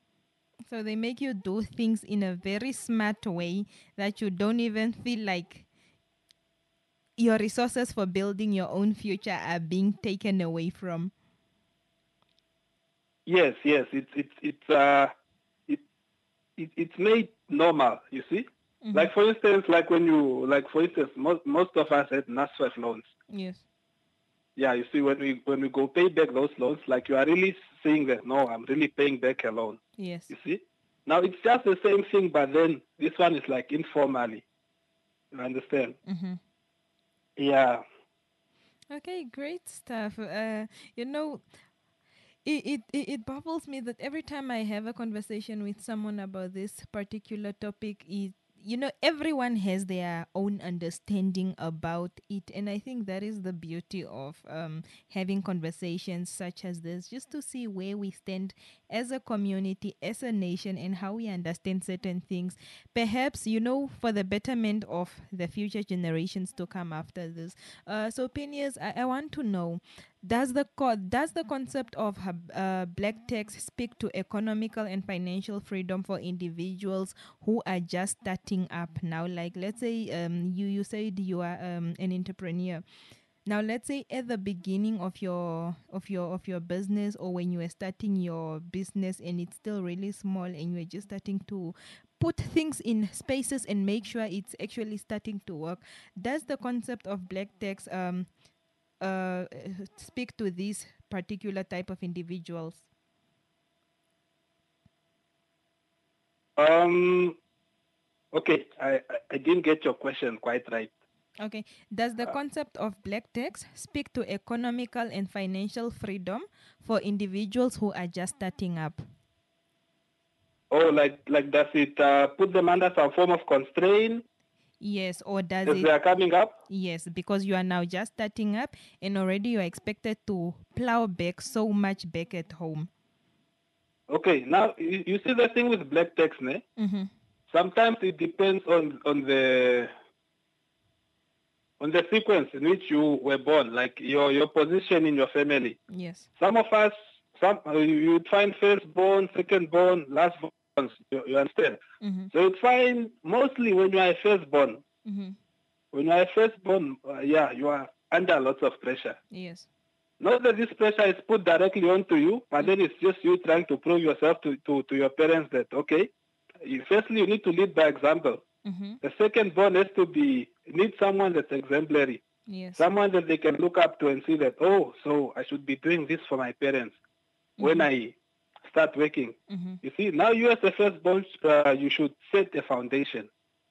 So they make you do things in a very smart way that you don't even feel like your resources for building your own future are being taken away from. Yes, yes, it's it's it's uh it, it it's made normal. You see, Mhm. like for instance, like when you like for instance, most most of us had NASFAF loans. Yes. Yeah, you see, when we when we go pay back those loans, like you are really saying that no, I'm really paying back a loan. Yes. You see, now it's just the same thing, but then this one is like informally. You understand? Mm-hmm. Yeah. Okay, great stuff. Uh, you know, it, it, it it baffles me that every time I have a conversation with someone about this particular topic, it you know everyone has their own understanding about it, and I think that is the beauty of um, having conversations such as this, just to see where we stand as a community, as a nation, and how we understand certain things, perhaps you know for the betterment of the future generations to come after this. Uh, so Phineas, I, I want to know, does the co- does the concept of hab- uh, black tax speak to economical and financial freedom for individuals who are just starting up now? Like, let's say um, you you said you are um, an entrepreneur. Now, let's say at the beginning of your of your of your business, or when you are starting your business and it's still really small and you're just starting to put things in spaces and make sure it's actually starting to work. Does the concept of black tax um uh, speak to these particular type of individuals? Um. Okay, I, I I didn't get your question quite right. Okay. Does the concept of black tax speak to economical and financial freedom for individuals who are just starting up? Oh, like like does it uh, put them under some form of constraint Yes, or does as it? they are coming up? Yes, because you are now just starting up and already you are expected to plow back so much back at home. Okay, now you, you see the thing with black tax, ne? Mm-hmm. Sometimes it depends on on the on the sequence in which you were born, like your your position in your family. Yes. Some of us, some uh, you would find firstborn, secondborn, lastborn. You, you understand? Mm-hmm. So you'd find mostly when you are a firstborn, Mm-hmm. when you are a firstborn, uh, yeah, you are under lots of pressure. Yes. Not that this pressure is put directly onto you, but then it's just you trying to prove yourself to, to, to your parents that, okay, you, firstly, you need to lead by example. Mm-hmm. The second born has to be, need someone that's exemplary, Yes. someone that they can look up to and see that, oh, so I should be doing this for my parents when I start working. Mm-hmm. You see, now you as a firstborn, uh, you should set a foundation.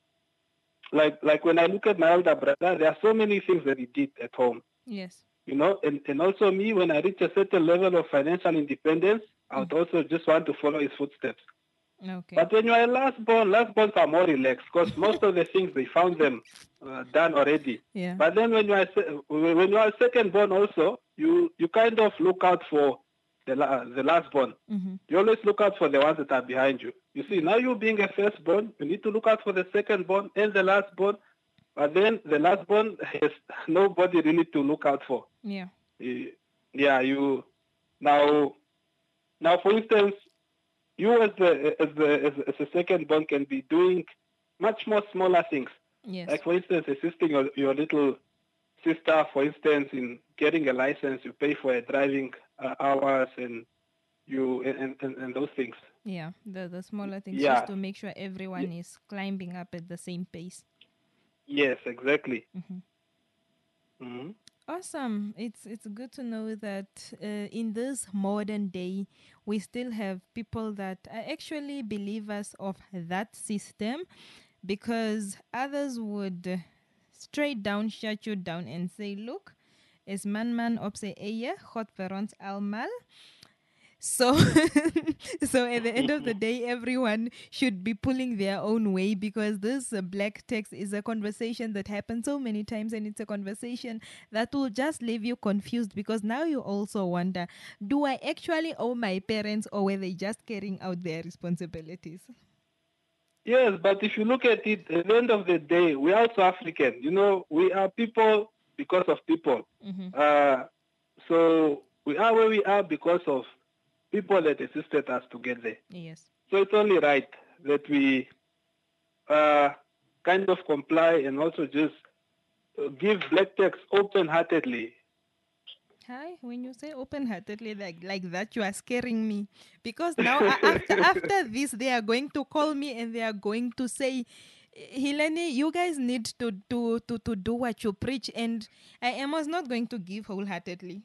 Like like when I look at my elder brother, there are so many things that he did at home. Yes. You know, and, and also me, when I reach a certain level of financial independence, I would also just want to follow his footsteps. Okay. But when you are a last born, last borns are more relaxed because most of the things they found them uh, done already. Yeah. But then when you are se- when you are second born also, you you kind of look out for the la- the last born. Mm-hmm. You always look out for the ones that are behind you. You see, now you being a firstborn, you need to look out for the secondborn and the lastborn. But then the lastborn has nobody really to look out for. Yeah. Eh, Yeah, you now now for instance, you as the as the as, as a secondborn can be doing much more smaller things. Yes. Like for instance, assisting your, your little sister, for instance, in getting a license, you pay for a driving uh, hours and you and, and, and those things. Yeah. The the smaller things Yeah. just to make sure everyone is climbing up at the same pace. Yes, exactly. Mm-hmm. hmm Awesome. It's it's good to know that uh, in this modern day, we still have people that are actually believers of that system, because others would uh, straight down shut you down and say, "Look, is man man op sy eie, God vir ons almal." So, so at the end of the day, everyone should be pulling their own way, because this uh, black text is a conversation that happens so many times, and it's a conversation that will just leave you confused, because now you also wonder, do I actually owe my parents, or were they just carrying out their responsibilities? Yes, but if you look at it, at the end of the day, we are also African. You know, we are people because of people. Mm-hmm. Uh, so we are where we are because of people that assisted us to get there. Yes. So it's only right that we uh, kind of comply and also just uh, give black text open-heartedly. Hi, when you say open-heartedly like like that, you are scaring me, because now a- after after this, they are going to call me and they are going to say, Helene, you guys need to to to to do what you preach, and I am was not going to give wholeheartedly.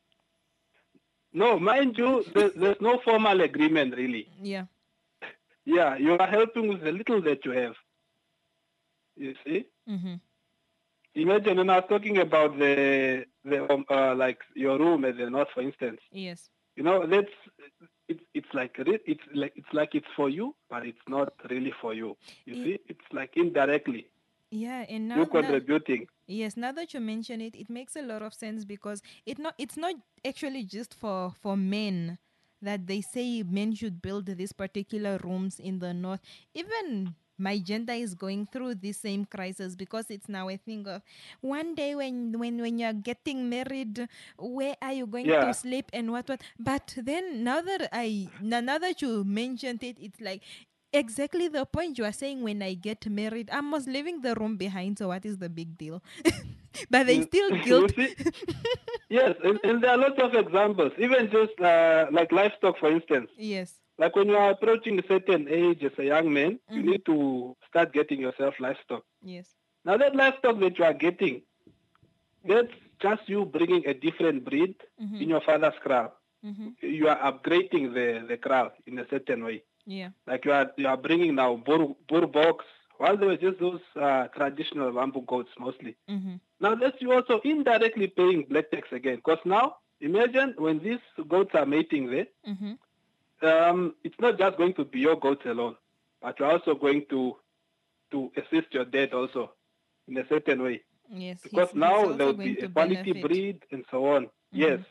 No, mind you, there, there's no formal agreement really. Yeah. Yeah, you are helping with the little that you have. You see? Mm-hmm. Imagine when I was talking about the the um, uh, like your room at the north, for instance. Yes. You know, that's it's it's like re- it's like it's like it's for you, but it's not really for you. You Ye- see, it's like indirectly Yeah, and now, you now contributing. yes, now that you mention it, it makes a lot of sense, because it not it's not actually just for for men that they say men should build these particular rooms in the north. Even my gender is going through the same crisis, because it's now a thing of one day when when when you're getting married, where are you going Yeah. to sleep and what what. But then now that I now now that you mentioned it, it's like exactly the point you are saying. When I get married, I must leaving the room behind, so what is the big deal? But they You- still you guilt. see? Yes, and, and there are lots of examples. Even just uh, like livestock, for instance. Yes. Like when you are approaching a certain age as a young man, you Mhm. need to start getting yourself livestock. Yes. Now that livestock that you are getting, that's just you bringing a different breed in your father's kraal. You are upgrading the, the kraal in a certain way. Yeah. Like you are you are bringing now Bur, Burboks, while they were just those uh, traditional bamboo goats mostly. Mm-hmm. Now that's you also indirectly paying black tax again. Because now, imagine when these goats are mating there, Mm-hmm. um, it's not just going to be your goats alone, but you're also going to to assist your dad also in a certain way. Yes. Because he's, he's now also there will going be to a quality benefit. breed and so on. Yes.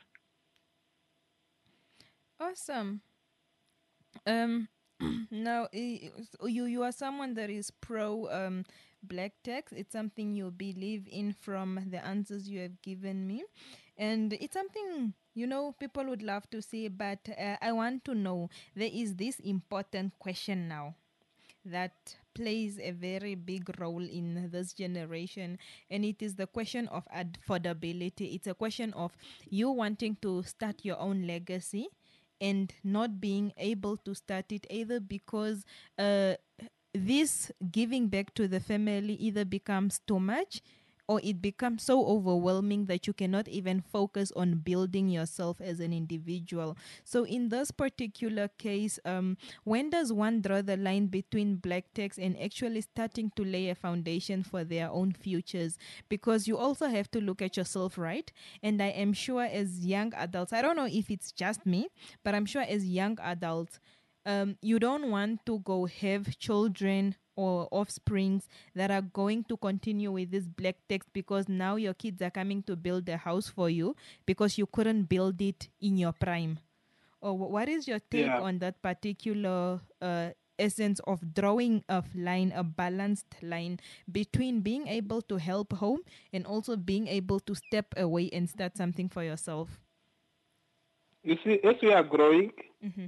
Awesome. Um, now i- you you are someone that is pro um black tax. It's something you believe in from the answers you have given me, and it's something you know people would love to see. But uh, I want to know, there is this important question now that plays a very big role in this generation, and it is the question of affordability. It's a question of you wanting to start your own legacy and not being able to start it either because uh, this giving back to the family either becomes too much or it becomes so overwhelming that you cannot even focus on building yourself as an individual. So in this particular case, um, when does one draw the line between black tax and actually starting to lay a foundation for their own futures? Because you also have to look at yourself, right? And I am sure as young adults, I don't know if it's just me, but I'm sure as young adults, um, you don't want to go have children or offsprings that are going to continue with this black tax because now your kids are coming to build a house for you because you couldn't build it in your prime. Or wh- what is your take Yeah. on that particular uh, essence of drawing a line, a balanced line between being able to help home and also being able to step away and start something for yourself? You see, as we are growing, Mm-hmm.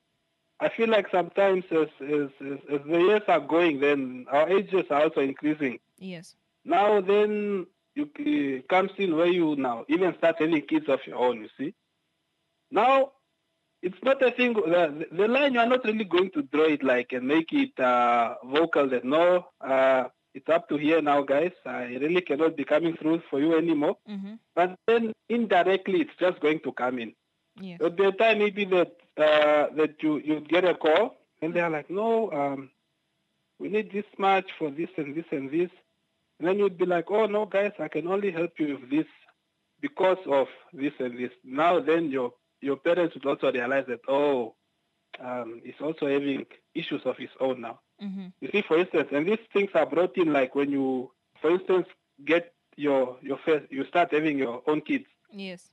I feel like sometimes as, as, as, as the years are going, then our ages are also increasing. Yes. Now then, you it comes in where you now even start having kids of your own, you see. Now, it's not a thing, the, the line, you are not really going to draw it like and make it uh, vocal that no, uh, it's up to here now, guys. I really cannot be coming through for you anymore. Mm-hmm. But then indirectly, it's just going to come in. Yes. At the time, maybe that uh, that you you get a call and they are like, no, um, we need this much for this and this and this, and then you'd be like, oh no, guys, I can only help you with this because of this and this. Now then, your your parents would also realize that oh, um, he's also having issues of his own now. Mm-hmm. You see, for instance, and these things are brought in like when you, for instance, get your your first, you start having your own kids. Yes.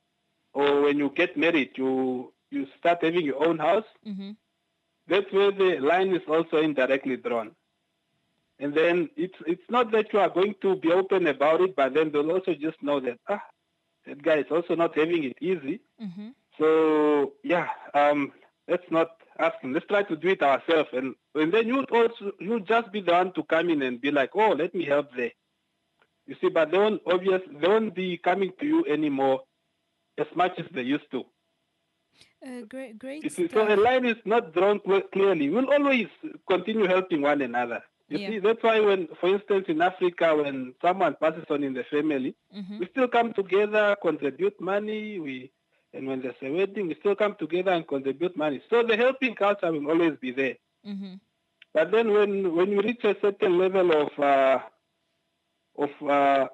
Or when you get married, you you start having your own house. Mm-hmm. That's where the line is also indirectly drawn. And then it's it's not that you are going to be open about it, but then they'll also just know that ah, that guy is also not having it easy. Mm-hmm. So yeah, um, let's not ask him. Let's try to do it ourselves, and and then you also you just be the one to come in and be like, oh, let me help there. You see, but they won't obvious they won't be coming to you anymore as much as they used to. Uh, great, great You see, stuff. so a line is not drawn cl- clearly. We'll always continue helping one another. You Yeah. see, that's why when, for instance, in Africa, when someone passes on in the family, Mm-hmm. we still come together, contribute money. We, and when there's a wedding, we still come together and contribute money. So the helping culture will always be there. Mm-hmm. But then when, when you reach a certain level of uh, of uh,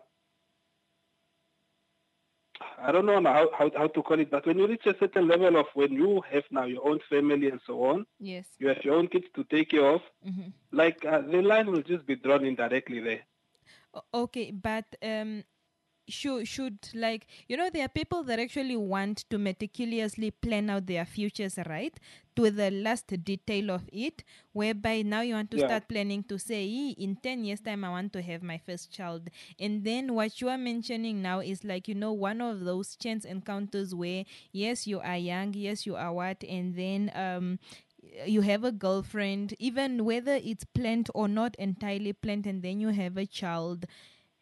I don't know how, how, how to call it, but when you reach a certain level of when you have now your own family and so on, Yes. you have your own kids to take care of, Mm-hmm. like uh, the line will just be drawn indirectly there. O- Okay, but um, should should like you know there are people that actually want to meticulously plan out their futures, right, to the last detail of it, whereby now you want to Yeah. start planning to say, "Eh, in ten years time I want to have my first child," and then what you are mentioning now is like you know one of those chance encounters where yes you are young, yes you are what, and then um you have a girlfriend, even whether it's planned or not entirely planned, and then you have a child.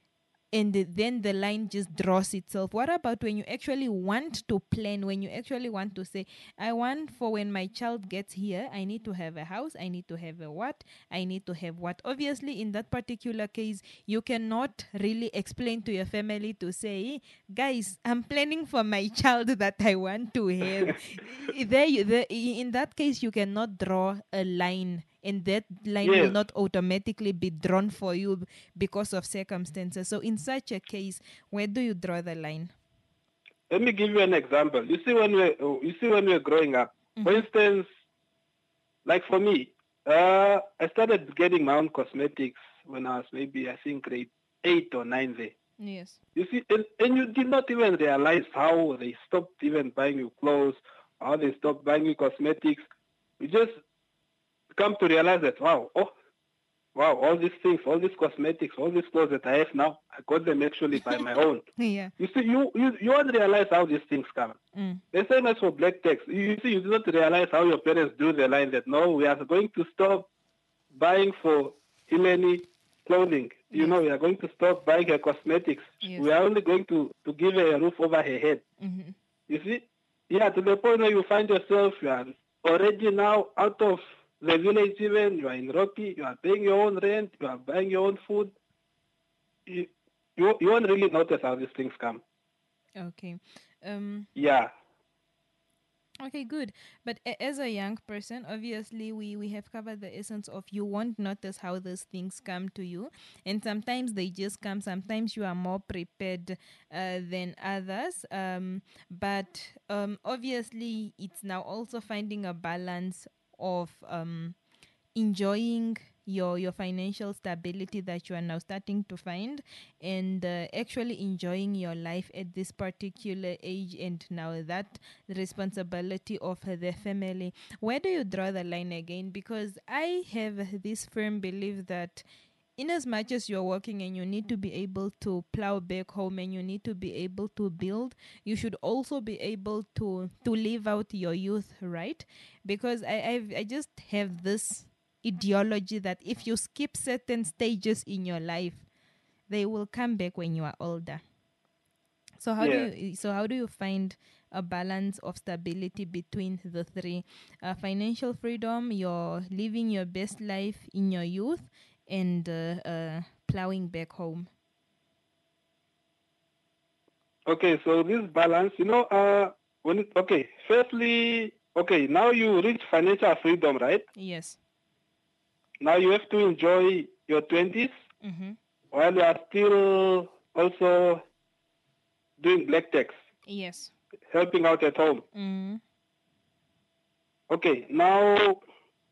and then the line just draws itself. What about when you actually want to plan, when you actually want to say, I want for when my child gets here, I need to have a house, I need to have a what, I need to have what. Obviously, in that particular case, you cannot really explain to your family to say, guys, I'm planning for my child that I want to have. there, you, there, in that case, you cannot draw a line, and that line will Yes. not automatically be drawn for you because of circumstances. So in such a case, where do you draw the line? Let me give you an example. You see, when we you see when we were growing up, for instance, like for me, uh, I started getting my own cosmetics when I was maybe, I think, grade eight or nine there. Yes. You see, and, and you did not even realize how they stopped even buying you clothes, how they stopped buying you cosmetics. You just come to realize that, wow, oh, wow, all these things, all these cosmetics, all these clothes that I have now, I got them actually by my own. Yeah. You see, you, you, you won't realize how these things come. Mm. The same as for black text. You see, you do not realize how your parents do the line that, no, we are going to stop buying for Eleni clothing. You Yes. know, we are going to stop buying her cosmetics. Yes. We are only going to, to give her a roof over her head. Mm-hmm. You see? Yeah, to the point where you find yourself, you are already now out of the village even, you are in Rocky, you are paying your own rent, you are buying your own food. You, you, you won't really notice how these things come. Okay. Um. Yeah. Okay, good. But a- as a young person, obviously, we, we have covered the essence of you won't notice how those things come to you. And sometimes they just come. Sometimes you are more prepared uh, than others. Um, but um, obviously, it's now also finding a balance of um, enjoying your your financial stability that you are now starting to find, and uh, actually enjoying your life at this particular age, and now that responsibility of the family. Where do you draw the line again? Because I have this firm belief that in as much as you're working and you need to be able to plow back home and you need to be able to build, you should also be able to to live out your youth, right? Because I I've, I just have this ideology that if you skip certain stages in your life, they will come back when you are older. So how Yeah. do you so how do you find a balance of stability between the three? Uh, financial freedom, you're living your best life in your youth, and uh, uh, plowing back home. Okay, so this balance, you know, uh, when it, okay, firstly, okay, now you reach financial freedom, right? Yes. Now you have to enjoy your twenties Mm-hmm. while you are still also doing black tax, Yes. helping out at home. Mm-hmm. Okay, now,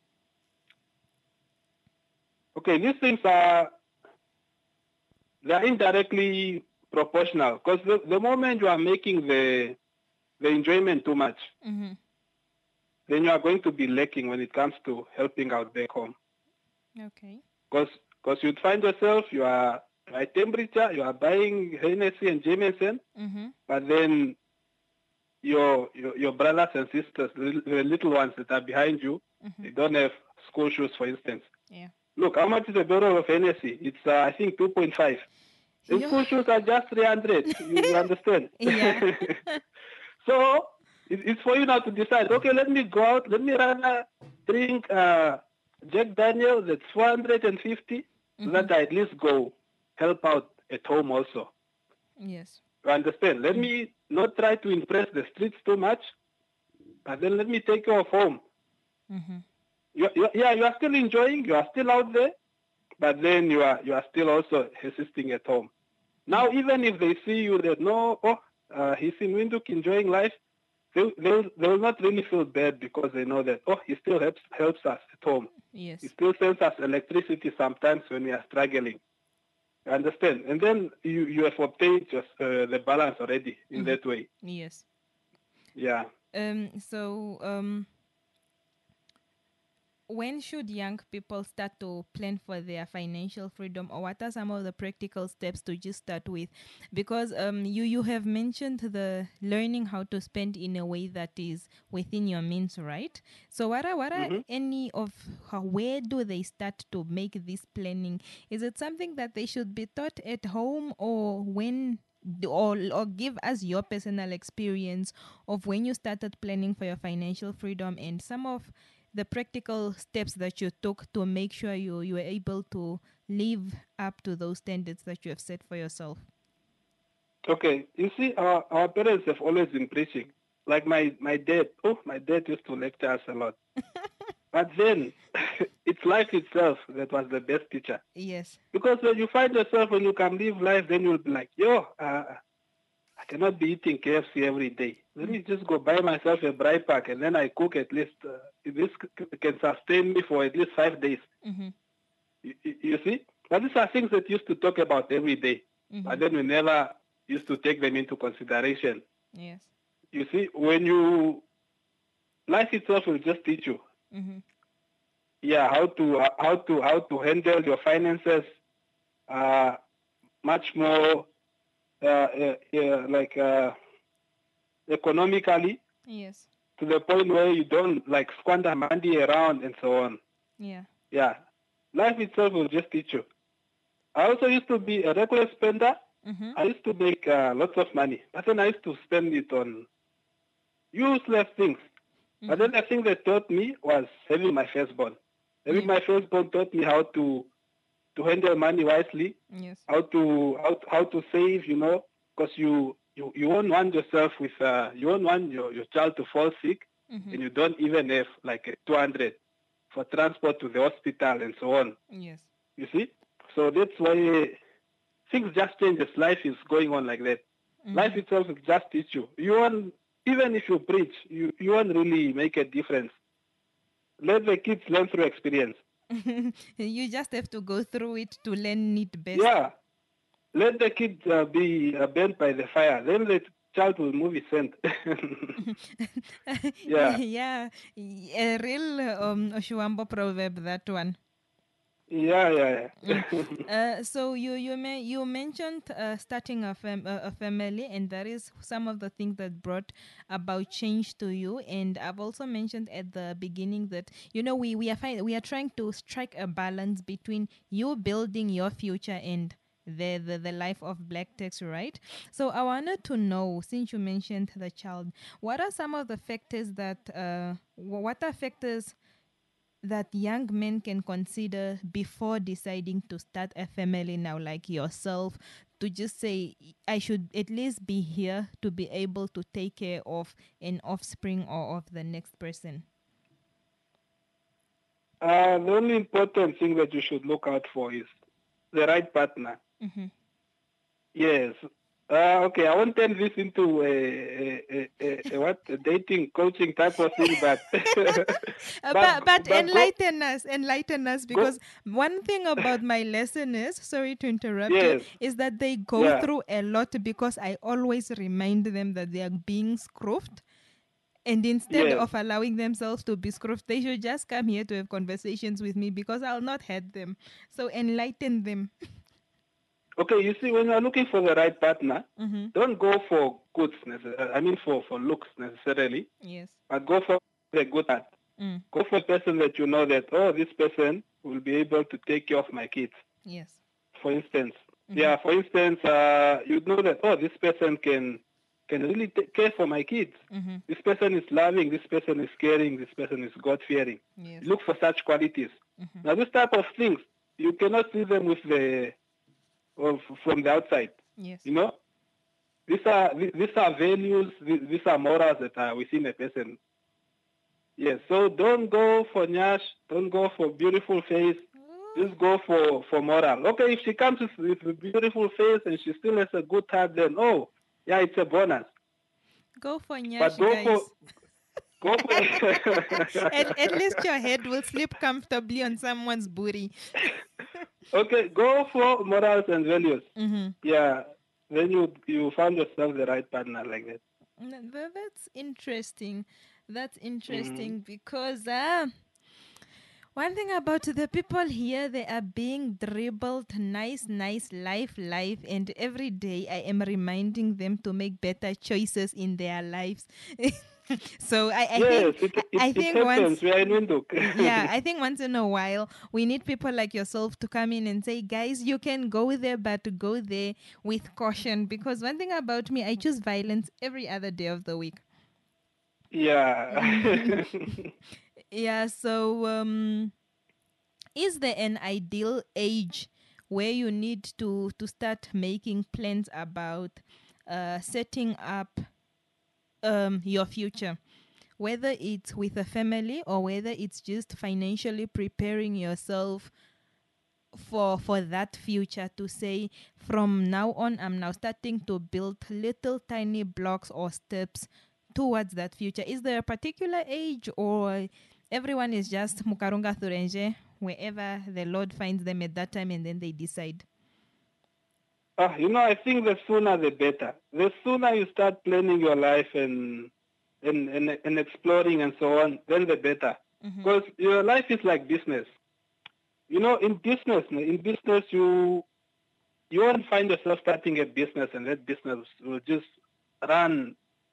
okay, these things are, they are indirectly proportional because the, the moment you are making the, the enjoyment too much, Mm-hmm. then you are going to be lacking when it comes to helping out back home. Okay. Because because you'd find yourself, you are at temperature, you are buying Hennessy and Jameson, Mm-hmm. but then your, your your brothers and sisters, the the little ones that are behind you, Mm-hmm. they don't have school shoes, for instance. Yeah. Look, how much is a barrel of Hennessy? It's, uh, I think, two point five. And Yeah. school shoes are just three hundred. You, you understand? Yeah. So it, it's for you now to decide, okay, let me go out, let me rather drink uh, Jack Daniels that's four hundred fifty, so that I at least go help out at home also. Yes. You understand? Let me not try to impress the streets too much, but then let me take you off home. Mm-hmm. You, you, yeah, you are still enjoying, you are still out there, but then you are you are still also assisting at home. Now, even if they see you that, no, oh, uh, he's in Windhoek enjoying life, they, they'll, they'll not really feel bad because they know that, oh, he still helps, helps us at home. Yes. He still sends us electricity sometimes when we are struggling. You understand? And then you, you have obtained just uh, the balance already in that way. Yes. Yeah. Um. So um. when should young people start to plan for their financial freedom, or what are some of the practical steps to just start with? Because um, you you have mentioned the learning how to spend in a way that is within your means, right? So what are what are Mm-hmm. any of how, where do they start to make this planning? Is it something that they should be taught at home, or when? Or, or give us your personal experience of when you started planning for your financial freedom and some of the practical steps that you took to make sure you, you were able to live up to those standards that you have set for yourself. Okay, you see, our, our parents have always been preaching. Like my, my dad, oh, my dad used to lecture us a lot. But then, it's life itself that was the best teacher. Yes. Because when you find yourself, when you can live life, then you'll be like, yo, uh, I cannot be eating K F C every day. Let me just go buy myself a braai pack, and then I cook at least, uh, this c- can sustain me for at least five days. Mm-hmm. You, you you see? But these are things that used to talk about every day. Mm-hmm. But then we never used to take them into consideration. Yes. You see, when you, life itself will just teach you. Mm-hmm. Yeah, how to how to how to handle your finances, uh, much more uh, uh, uh, like uh, economically, Yes. to the point where you don't like squander money around and so on. Yeah. Yeah, life itself will just teach you. I also used to be a reckless spender. Mm-hmm. I used to make uh, lots of money, but then I used to spend it on useless things. Mm-hmm. But then the thing that taught me was having my firstborn. Having Yeah. my firstborn taught me how to to handle money wisely, Yes. how to how, how to save, you know, because you, you you won't want yourself with uh, you won't want your, your child to fall sick, Mm-hmm. and you don't even have like a two hundred for transport to the hospital and so on. Yes. You see, so that's why things just change as life is going on like that. Mm-hmm. Life itself will just teach you. You won't, even if you preach, you, you won't really make a difference. Let the kids learn through experience. You just have to go through it to learn it best. Yeah. Let the kids uh, be uh, burnt by the fire. Then the child will move his scent. Yeah. Yeah. A real um, Oshuambo proverb, that one. Yeah, yeah, yeah. Uh, so you you may, you mentioned uh, starting a, fam- uh, a family, and that is some of the things that brought about change to you. And I've also mentioned at the beginning that you know we we are fi- we are trying to strike a balance between you building your future and the, the the life of Black Text, right? So I wanted to know, since you mentioned the child, what are some of the factors that uh wh- what are factors that young men can consider before deciding to start a family now, like yourself, to just say, I should at least be here to be able to take care of an offspring or of the next person? Uh, the only important thing that you should look out for is the right partner. Mm-hmm. Yes. Uh, okay, I won't turn this into a, a, a, a, a what a dating coaching type of thing, but Uh, but, but, but but go- enlighten us, enlighten us, because one thing about my listeners, sorry to interrupt Yes. you, is that they go Yeah. through a lot because I always remind them that they are being scruffed. And instead Yes. of allowing themselves to be scruffed, they should just come here to have conversations with me because I'll not hurt them. So enlighten them. Okay, you see, when you're looking for the right partner, Mm-hmm. don't go for goods, necess- I mean for, for looks necessarily, Yes. but go for the good heart. Mm. Go for a person that you know that, oh, this person will be able to take care of my kids, Yes. for instance. Yeah, for instance, uh, you know that, oh, this person can can really take care for my kids. Mm-hmm. This person is loving, this person is caring, this person is God-fearing. Yes. Look for such qualities. Mhm. Now, this type of things, you cannot see them with the of, from the outside. Yes. You know, these are these are values, these these are morals that are within a person. Yes, so don't go for nyash, don't go for beautiful face, just go for, for moral. Okay, if she comes with, with a beautiful face and she still has a good heart, then oh, yeah, it's a bonus. Go for Nyash, But go guys. for go for at, at least your head will sleep comfortably on someone's booty. okay, go for morals and values. Mm-hmm. Yeah, then you you found yourself the right partner like that. Th- That's interesting. That's interesting because uh, One thing about the people here, they are being dribbled nice, nice life, life. And every day I am reminding them to make better choices in their lives. So I, I Yes, think it, it, I it think happens. once We are in Windhoek. yeah, I think once in a while we need people like yourself to come in and say, guys, you can go there, but go there with caution. Because one thing about me, I choose violence every other day of the week. Yeah. Yeah, so um, is there an ideal age where you need to, to start making plans about uh, setting up um, your future? Whether it's with a family or whether it's just financially preparing yourself for for that future, to say from now on I'm now starting to build little tiny blocks or steps towards that future. Is there a particular age, or everyone is just mukarunga thurenje wherever the Lord finds them at that time and then they decide? Ah, you know, I think the sooner the better. The sooner you start planning your life and and, and, and exploring and so on, then the better. Because your life is like business. You know, in business, in business, you you won't find yourself starting a business and that business will just run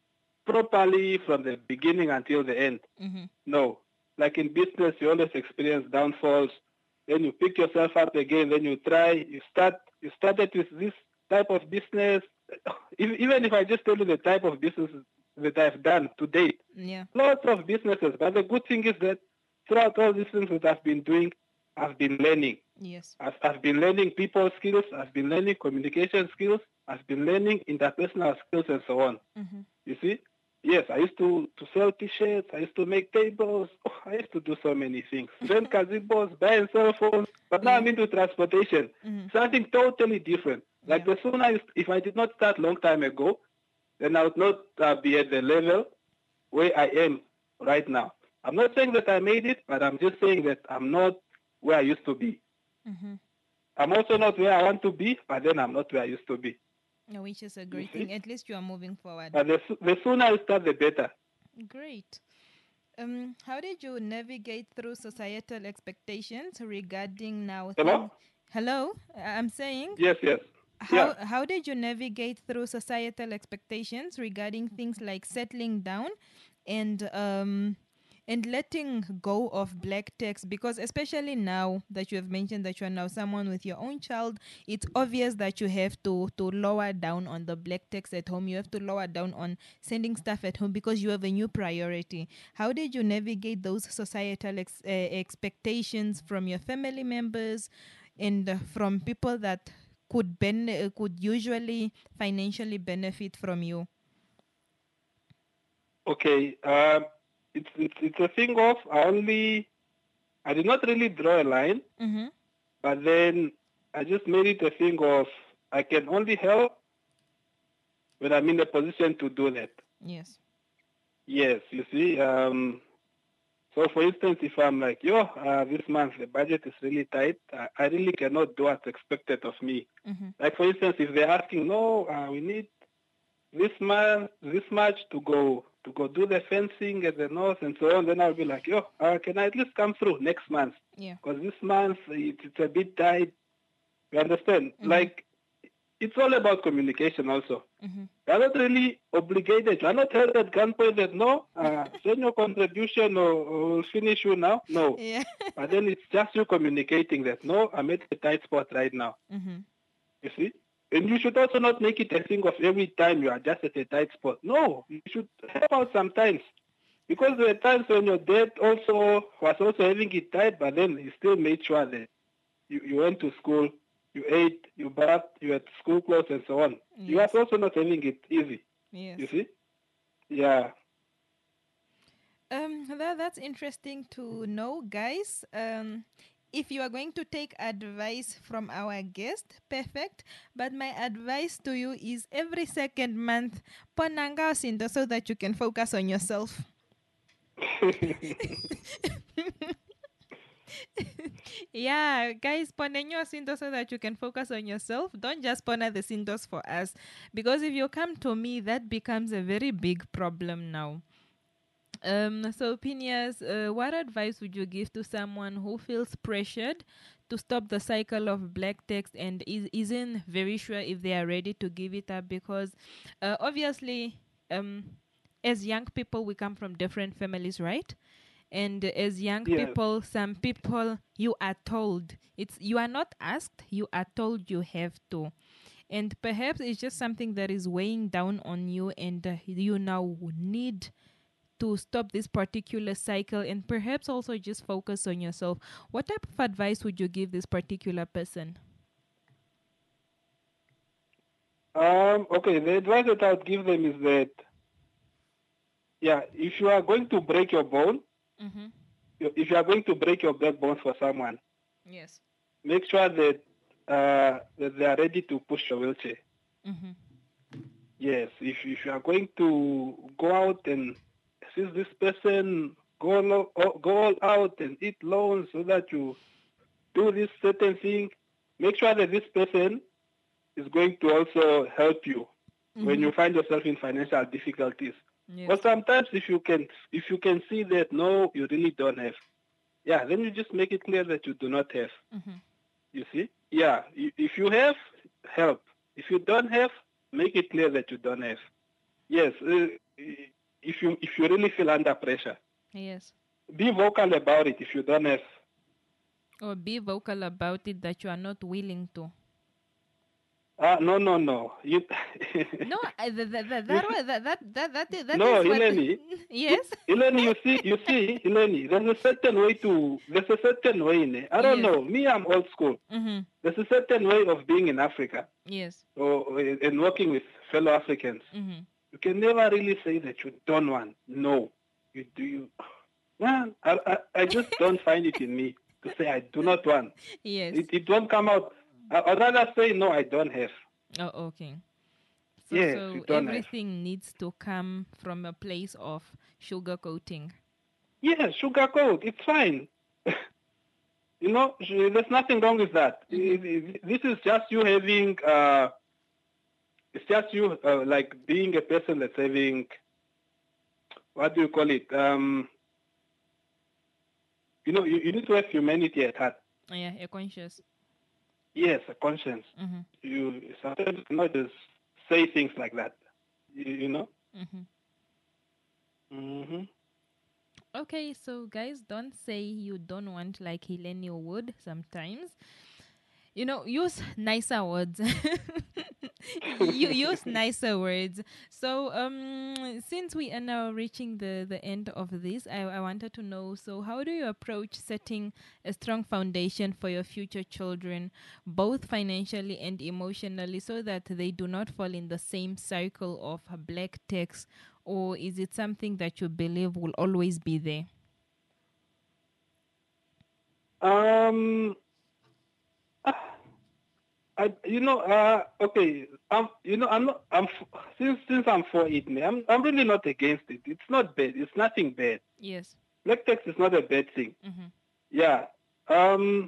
properly from the beginning until the end. Mm-hmm. No. Like in business, you always experience downfalls. Then you pick yourself up again. Then you try. You start. You started with this type of business. Even if I just tell you the type of business that I've done to date, Yeah. lots of businesses. But the good thing is that throughout all these things that I've been doing, I've been learning. Yes. I've, I've been learning people skills. I've been learning communication skills. I've been learning interpersonal skills and so on. Mm-hmm. You see? Yes, I used to, to sell T-shirts. I used to make tables. Oh, I used to do so many things. Rent gazebos, buy and sell phones. But now I'm into transportation. Mm-hmm. Something totally different. Like Yeah. the sooner, I, if I did not start long time ago, then I would not uh, be at the level where I am right now. I'm not saying that I made it, but I'm just saying that I'm not where I used to be. Mm-hmm. I'm also not where I want to be, but then I'm not where I used to be. No, which is a great see? thing. At least you are moving forward. But the, so- the sooner I start, the better. Great. Um, how did you navigate through societal expectations regarding now? Hello? thing- Hello, I- I'm saying. Yes, yes. How Yeah. how did you navigate through societal expectations regarding things like settling down and um and letting go of black text? Because especially now that you have mentioned that you are now someone with your own child, it's obvious that you have to to lower down on the black text at home. You have to lower down on sending stuff at home because you have a new priority. How did you navigate those societal ex- uh, expectations from your family members and uh, from people that could ben- uh, could usually financially benefit from you? Okay. Um, it's, it's it's a thing of I only I did not really draw a line, Mm-hmm. but then I just made it a thing of I can only help when I'm in a position to do that. Yes. Yes, you see. Um, so, for instance, if I'm like, yo, uh, this month the budget is really tight, I, I really cannot do what's expected of me. Mm-hmm. Like, for instance, if they're asking, no, uh, we need this month, this much to go to go do the fencing at the north and so on, then I'll be like, yo, uh, can I at least come through next month? Yeah. Because this month it, it's a bit tight. You understand? Mhm. Like, it's all about communication also. Mm-hmm. You're not really obligated. You're not held at gunpoint that, no, uh, send your contribution or, or we'll finish you now. No. Yeah. But then it's just you communicating that, no, I'm at a tight spot right now. Mm-hmm. You see? And you should also not make it a thing of every time you are just at a tight spot. No, you should help out sometimes. Because there are times when your dad also was also having it tight, but then he still made sure that you, you went to school, you ate, you bathed, you had school clothes and so on. You Yes. was also not having it easy. Yes. You see? Yeah. Um, that, that's interesting to know, guys. Um, if you are going to take advice from our guest, perfect. But my advice to you is every second month, ponanga sindo so that you can focus on yourself. Yeah, guys, ponenyo sindos so that you can focus on yourself. Don't just pona the sindos for us. Because if you come to me, that becomes a very big problem now. Um, so, Phineas, uh, what advice would you give to someone who feels pressured to stop the cycle of black text and is, isn't very sure if they are ready to give it up? Because uh, obviously, um, as young people, we come from different families, right? And as young Yes. people, some people you are told it's you are not asked, you are told you have to. And perhaps it's just something that is weighing down on you, and uh, you now need to stop this particular cycle and perhaps also just focus on yourself. What type of advice would you give this particular person? Um, okay, the advice that I would give them is that, yeah, if you are going to break your bone, Mm-hmm. if you are going to break your backbone for someone, Yes. make sure that, uh, that they are ready to push your wheelchair. Mm-hmm. Yes, if, if you are going to go out and assist this person, go, lo- go all out and eat loans so that you do this certain thing, make sure that this person is going to also help you when you find yourself in financial difficulties. Yes. But sometimes if you can if you can see that no, you really don't have, yeah, then you just make it clear that you do not have. Mm-hmm. You see? Yeah. i- If you have, help. If you don't have, make it clear that you don't have. Yes. uh, If you if you really feel under pressure, Yes. be vocal about it if you don't have. Or be vocal about it that you are not willing to. Ah, no, no, no. You No, I- that that that that wa- that that that that is, that No, is what. Eleni. Yes. Eleni, you see, you see, Eleni, there's a certain way to, there's a certain way in it. I don't Yes. know. Me, I'm old school. Mm-hmm. There's a certain way of being in Africa Yes. or and working with fellow Africans. Mm-hmm. You can never really say that you don't want. No, you do. You, man, I, I, I just don't find it in me to say I do not want. Yes. It, it won't come out. I, I'd rather say no, I don't have. Oh, okay. So, Yes, so you don't have. everything needs to come from a place of sugarcoating. Yeah, sugarcoat. It's fine. You know, sh- there's nothing wrong with that. I- I- This is just you having, uh, it's just you uh, like being a person that's having, what do you call it? Um, you know, you, you need to have humanity at heart. Oh, yeah, you're conscious. Yes, a conscience. Mm-hmm. You sometimes not just say things like that. You, you know. Mm-hmm. hmm Okay, so guys, don't say you don't want like Helene would sometimes. You know, use nicer words. You use nicer words. So, um, since we are now reaching the, the end of this, I, I wanted to know, so how do you approach setting a strong foundation for your future children, both financially and emotionally, so that they do not fall in the same cycle of black text, or is it something that you believe will always be there? Um. I, you know, uh, okay, I'm, you know, I'm not, I'm, f- since, since I'm for it, man, I'm, I'm really not against it. It's not bad. It's nothing bad. Yes. Black text is not a bad thing. Mm-hmm. Yeah. Um,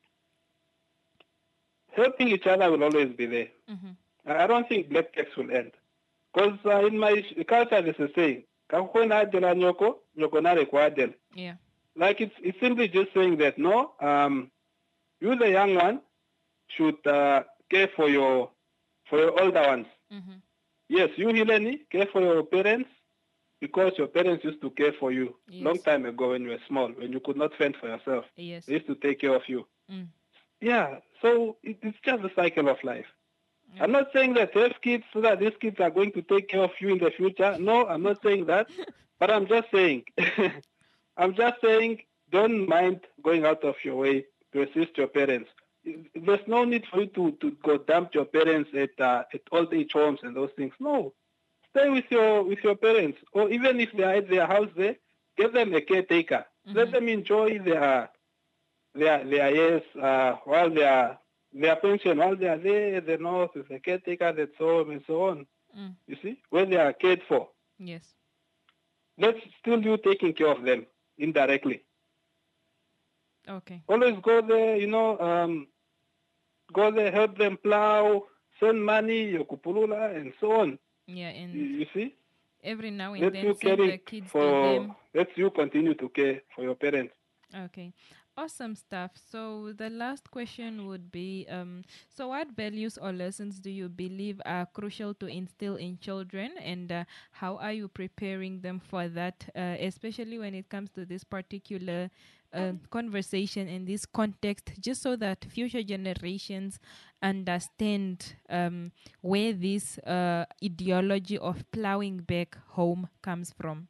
helping each other will always be there. Mm-hmm. I I don't think black text will end. Because uh, in my sh- culture, there's a saying, "Kakukona adela nyoko, nyoko nare kwa adela." Yeah. Like it's, it's simply just saying that, no, um, you, the young one, should uh, care for your for your older ones. Mm-hmm. Yes, you, Helene, care for your parents because your parents used to care for you Yes. long time ago when you were small, when you could not fend for yourself. Yes. They used to take care of you. Mm. Yeah, so it, it's just a cycle of life. Yeah. I'm not saying that have kids so that these kids are going to take care of you in the future. No, I'm not saying that. But I'm just saying, I'm just saying, don't mind going out of your way to assist your parents. There's no need for you to, to go dump your parents at uh, at old age homes and those things. No, stay with your with your parents, or even if they are at their house there, give them a caretaker. Mm-hmm. Let them enjoy their their their years uh, while they are their pension while they are there at the north with a caretaker that's home and so on. Mm. You see, where they are cared for. Yes. That's still you taking care of them indirectly. Okay. Always go there, you know. Um, Go there, help them plow, send money, yokupulula, and so on. Yeah, and You, you see? every now and Let then you send care the kids for, to them. let you continue to care for your parents. Okay, awesome stuff. So the last question would be, um, so what values or lessons do you believe are crucial to instill in children, and uh, how are you preparing them for that, uh, especially when it comes to this particular uh, conversation in this context, just so that future generations understand um, where this uh, ideology of plowing back home comes from?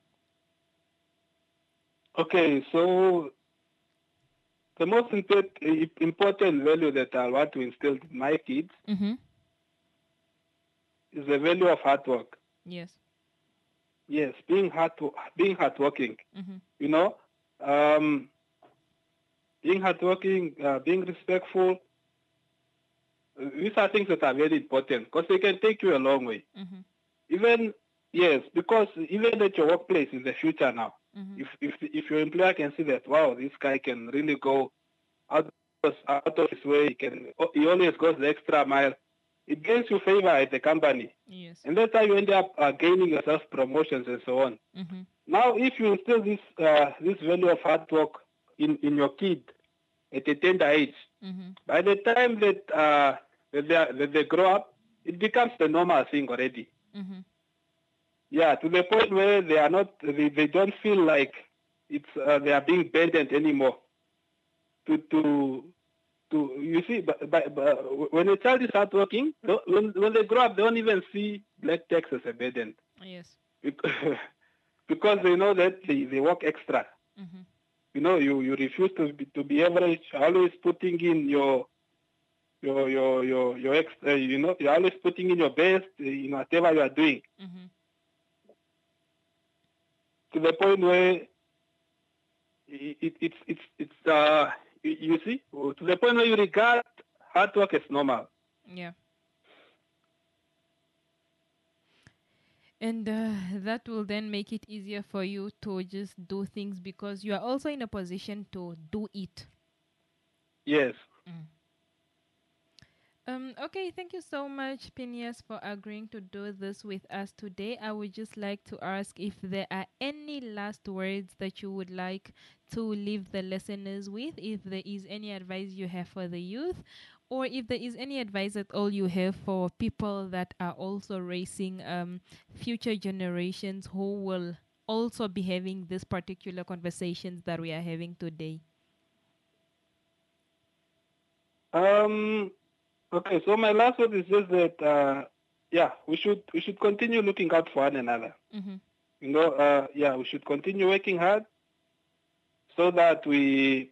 Okay, so the most import- important value that I want to instill in my kids Mm-hmm. is the value of hard work. Yes. Yes, being hard, being hardworking. Mm-hmm. You know, um, being hardworking, uh, being respectful. uh, These are things that are very important because they can take you a long way. Mm-hmm. Even yes, because even at your workplace in the future now, Mm-hmm. if if if your employer can see that, wow, this guy can really go out of, out of his way, he can he always goes the extra mile, it gains you favor at the company, Yes. and that's how you end up uh, gaining yourself promotions and so on. Mm-hmm. Now, if you instill this uh, this value of hard work in, in your kid at a tender age, Mm-hmm. by the time that uh, that they, are, that they grow up, it becomes the normal thing already. Mm-hmm. Yeah, to the point where they are not, they, they don't feel like it's uh, they are being burdened anymore. To to to you see, but, but, but when a child is hardworking, when when they grow up, they don't even see black tax as a burden Yes. because because they know that they, they work extra. Mm-hmm. You know, you, you refuse to be, to be average. Always putting in your your your your your extra. You know, you're always putting in your best in whatever you are doing. Mm-hmm. To the point where it, it, it's it's it's uh you, you see, to the point where you regard hard work as normal. Yeah. And uh, that will then make it easier for you to just do things because you are also in a position to do it. Yes. Mm. Um, okay, thank you so much, Phineas, for agreeing to do this with us today. I would just like to ask if there are any last words that you would like to leave the listeners with, if there is any advice you have for the youth, or if there is any advice at all you have for people that are also raising um, future generations who will also be having this particular conversations that we are having today. Um. Okay. So my last word is just that. Uh, yeah, we should we should continue looking out for one another. Mm-hmm. You know. Uh, yeah, we should continue working hard so that we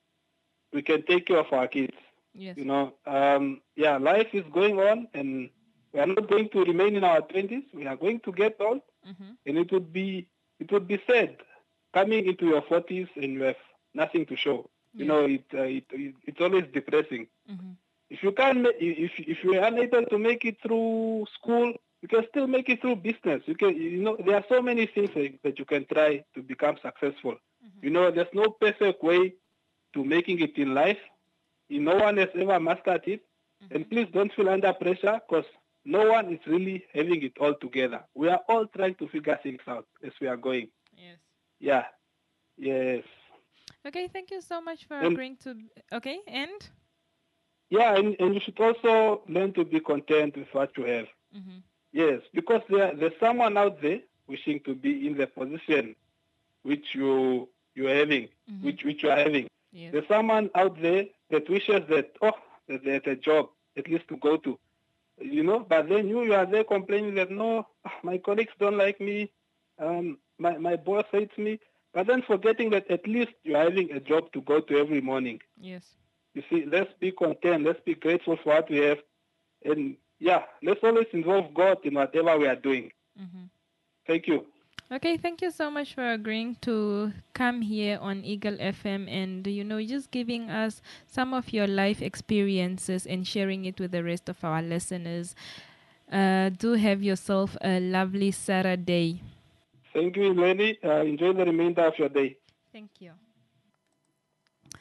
we can take care of our kids. Yes. You know. Um. Yeah. Life is going on, and we are not going to remain in our twenties. We are going to get old, Mm-hmm. and it would be it would be sad coming into your forties and you have nothing to show. You Yes. know, it, uh, it, it it's always depressing. Mm-hmm. If you can't, ma- if if you are unable to make it through school, you can still make it through business. You can, you know, there are so many things that that you can try to become successful. Mm-hmm. You know, there's no perfect way to making it in life. You, no one has ever mastered it, Mm-hmm. and please don't feel under pressure because no one is really having it all together. We are all trying to figure things out as we are going. Yes. Yeah. Yes. Okay, thank you so much for And- agreeing to. Okay, and. Yeah, and, and you should also learn to be content with what you have. Mm-hmm. Yes, because there, there's someone out there wishing to be in the position which you you are having, Mm-hmm. which which you are having. Yes. There's someone out there that wishes that oh, that there's a job at least to go to, you know. But then you you are there complaining that no, my colleagues don't like me, um, my my boss hates me. But then forgetting that at least you are having a job to go to every morning. Yes. You see, let's be content. Let's be grateful for what we have. And yeah, let's always involve God in whatever we are doing. Mm-hmm. Thank you. Okay, thank you so much for agreeing to come here on Eagle F M and, you know, just giving us some of your life experiences and sharing it with the rest of our listeners. Uh, do have yourself a lovely Saturday. Thank you, lady. Uh, enjoy the remainder of your day. Thank you.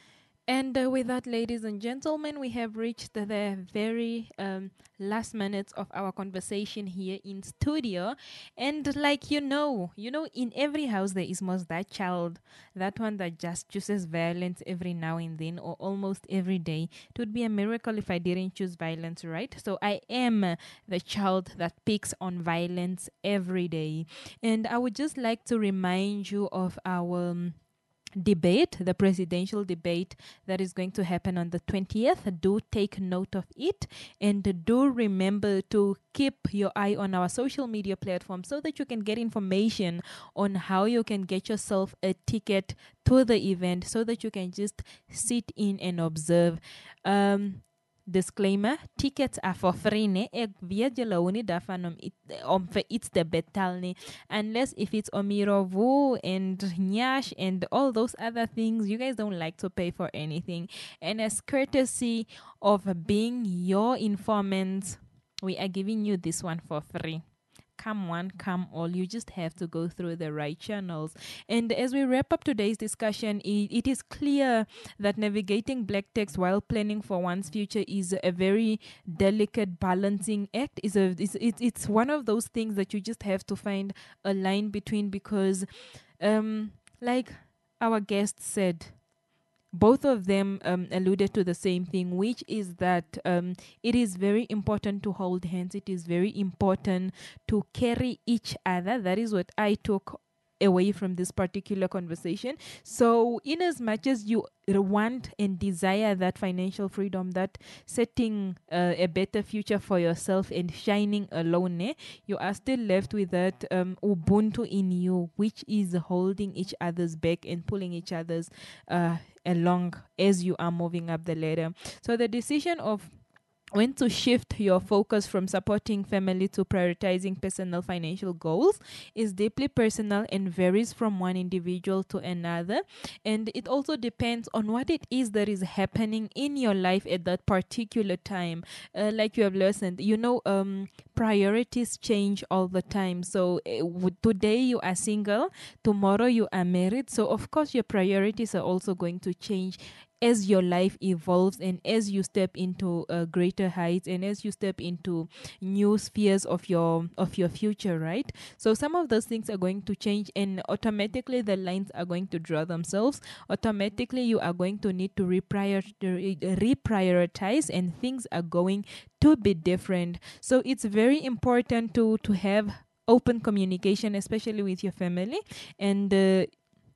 And uh, with that, ladies and gentlemen, we have reached the very um, last minutes of our conversation here in studio. And like you know, you know, in every house there is most that child, that one that just chooses violence every now and then or almost every day. It would be a miracle if I didn't choose violence, right? So I am uh, the child that picks on violence every day. And I would just like to remind you of our... Um, debate, the presidential debate that is going to happen on the twentieth. Do take note of it and do remember to keep your eye on our social media platform so that you can get information on how you can get yourself a ticket to the event so that you can just sit in and observe. Um, Disclaimer, tickets are for free ne. Ek weet julle hou nie daarvan om, it, om vir iets te betaal nie. Unless if it's Omirovu and Nyash and all those other things, you guys don't like to pay for anything. And as courtesy of being your informants, we are giving you this one for free. Come one, come all. You just have to go through the right channels. And as we wrap up today's discussion, it, it is clear that navigating black text while planning for one's future is a very delicate balancing act. Is a it's, it's it's one of those things that you just have to find a line between, because, um, like our guest said, both of them um, alluded to the same thing, which is that um, it is very important to hold hands. It is very important to carry each other. That is what I took away from this particular conversation. So in as much as you want and desire that financial freedom, that setting uh, a better future for yourself and shining alone, eh, you are still left with that um, Ubuntu in you, which is holding each other's back and pulling each other's uh, along as you are moving up the ladder. So the decision of when to shift your focus from supporting family to prioritizing personal financial goals is deeply personal and varies from one individual to another. And it also depends on what it is that is happening in your life at that particular time. Uh, like you have listened, you know, um, priorities change all the time. So uh, w- today you are single, tomorrow you are married. So of course your priorities are also going to change as your life evolves and as you step into uh, greater heights and as you step into new spheres of your of your future, right? So some of those things are going to change, and automatically the lines are going to draw themselves. Automatically you are going to need to reprior- reprioritize, and things are going to be different. So it's very important to to have open communication, especially with your family, and uh,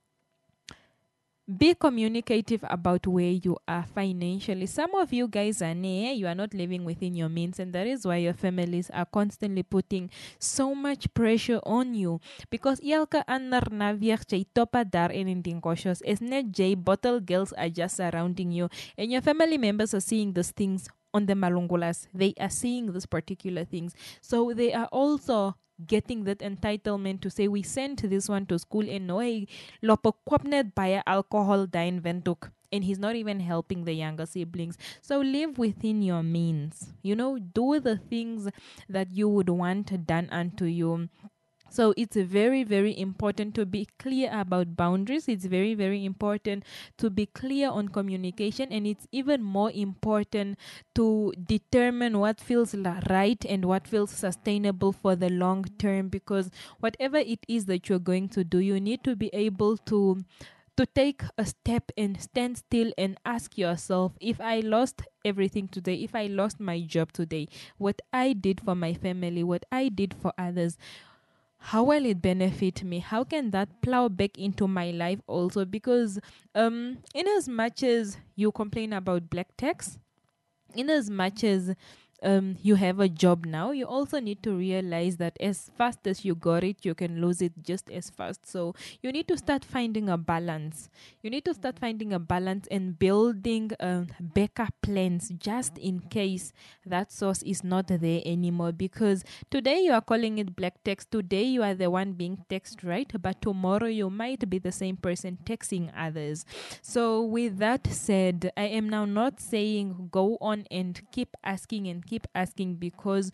be communicative about where you are financially. Some of you guys are near, you are not living within your means, and that is why your families are constantly putting so much pressure on you. Because elke ander naweeg jy toppa daar in in dinkosjos is net jy bottle girls are just surrounding you, and your family members are seeing these things on the malungulas. They are seeing these particular things. So they are also getting that entitlement to say, we sent this one to school and no, hy loop kwap net baie alcohol dine windhoek, and he's not even helping the younger siblings. So live within your means, you know, do the things that you would want done unto you. So it's very, very important to be clear about boundaries. It's very, very important to be clear on communication. And it's even more important to determine what feels right and what feels sustainable for the long term. Because whatever it is that you're going to do, you need to be able to to take a step and stand still and ask yourself, if I lost everything today, if I lost my job today, what I did for my family, what I did for others, how will it benefit me? How can that plow back into my life also? Because um, in as much as you complain about black tax, in as much as um, you have a job now, you also need to realize that as fast as you got it, you can lose it just as fast. So you need to start finding a balance. You need to start finding a balance and building um, backup plans just in case that source is not there anymore. Because today you are calling it black text. Today you are the one being texted, right? But tomorrow you might be the same person texting others. So with that said, I am now not saying go on and keep asking and keep asking because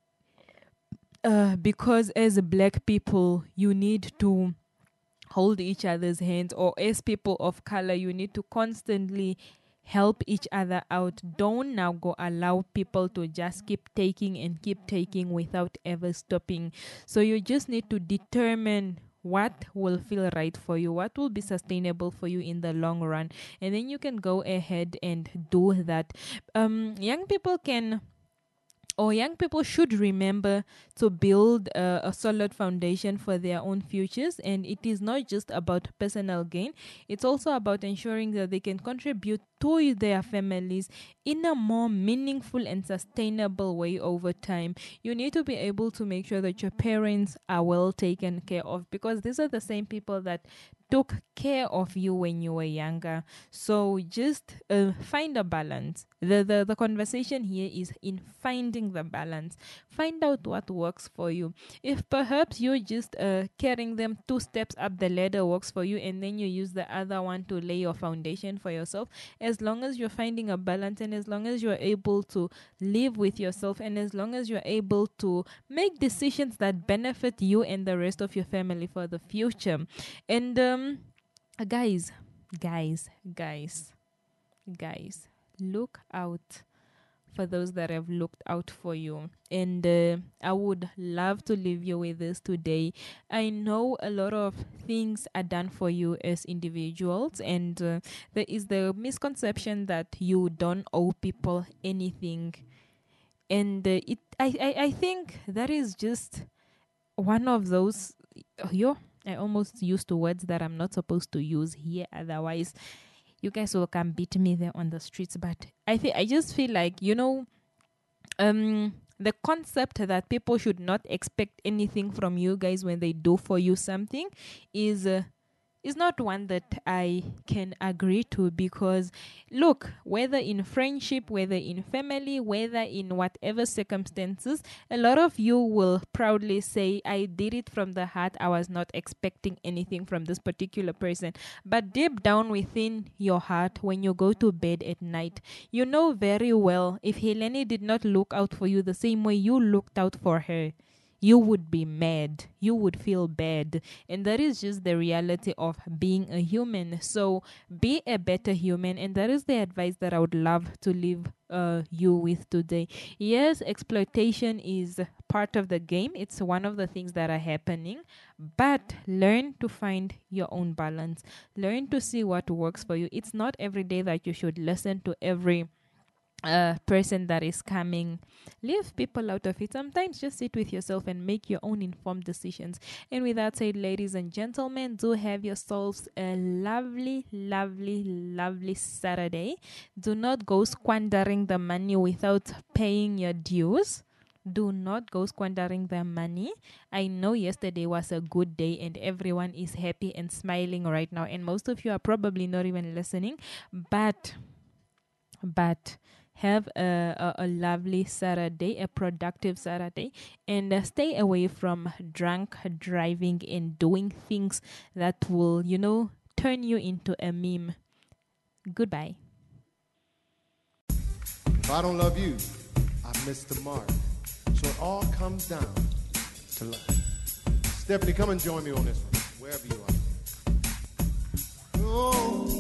uh, because as black people you need to hold each other's hands, or as people of color you need to constantly help each other out. Don't now go allow people to just keep taking and keep taking without ever stopping. So you just need to determine what will feel right for you, what will be sustainable for you in the long run, and then you can go ahead and do that. Um, young people can or young people should remember to build uh, a solid foundation for their own futures. And it is not just about personal gain. It's also about ensuring that they can contribute to their families in a more meaningful and sustainable way over time. You need to be able to make sure that your parents are well taken care of, because these are the same people that took care of you when you were younger. So just uh, find a balance. The, the the conversation here is in finding the balance. Find out what works for you. If perhaps you're just uh, carrying them two steps up the ladder works for you, and then you use the other one to lay your foundation for yourself, as long as you're finding a balance, and as long as you're able to live with yourself, and as long as you're able to make decisions that benefit you and the rest of your family for the future. And um, guys, guys, guys, guys, look out for those that have looked out for you. And uh, I would love to leave you with this today. I know a lot of things are done for you as individuals, and uh, there is the misconception that you don't owe people anything. And uh, it, I, I, I think that is just one of those, yo, I almost used words that I'm not supposed to use here, otherwise you guys will come beat me there on the streets. But I think I just feel like, you know, um, the concept that people should not expect anything from you guys when they do for you something is uh, is not one that I can agree to, because look, whether in friendship, whether in family, whether in whatever circumstances, a lot of you will proudly say, I did it from the heart. I was not expecting anything from this particular person. But deep down within your heart, when you go to bed at night, you know very well if Helene did not look out for you the same way you looked out for her, you would be mad. You would feel bad. And that is just the reality of being a human. So be a better human. And that is the advice that I would love to leave uh, you with today. Yes, exploitation is part of the game. It's one of the things that are happening. But learn to find your own balance. Learn to see what works for you. It's not every day that you should listen to every uh, person that is coming. Leave people out of it. Sometimes just sit with yourself and make your own informed decisions. And with that said, ladies and gentlemen, do have yourselves a lovely, lovely, lovely Saturday. Do not go squandering the money without paying your dues. Do not go squandering the money. I know yesterday was a good day and everyone is happy and smiling right now. And most of you are probably not even listening. But, but... have a, a, a lovely Saturday, a productive Saturday, and uh, stay away from drunk driving and doing things that will, you know, turn you into a meme. Goodbye. If I don't love you, I missed the mark. So it all comes down to love. Stephanie, come and join me on this one, wherever you are. Oh.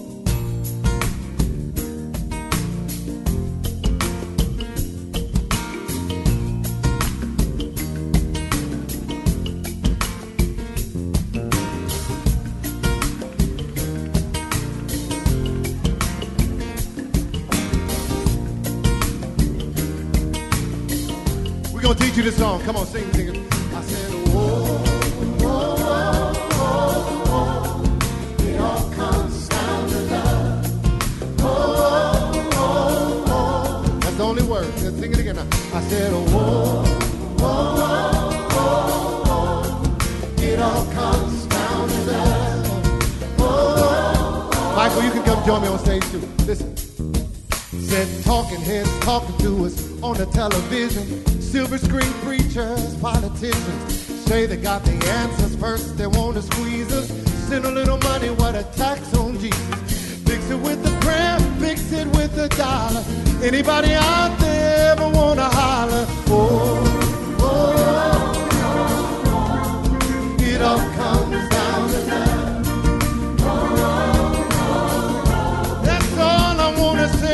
We're gonna teach you this song. Come on, sing, sing it. I said, whoa, whoa, whoa, whoa, it all comes down to love. Whoa, whoa, whoa. That's the only word. Let's sing it again now. I said, whoa, whoa, whoa, whoa, it all comes down to love. Whoa, whoa. Michael, you can come join me on stage too. Listen. Said talking heads talking to us on the television. Silver screen preachers, politicians say they got the answers first. They want to squeeze us. Send a little money, what a tax on Jesus. Fix it with a prayer, fix it with a dollar. Anybody out there ever want to holler? Oh, oh, oh, oh. It all comes down to love. Oh, oh, oh, oh. That's all I want to say.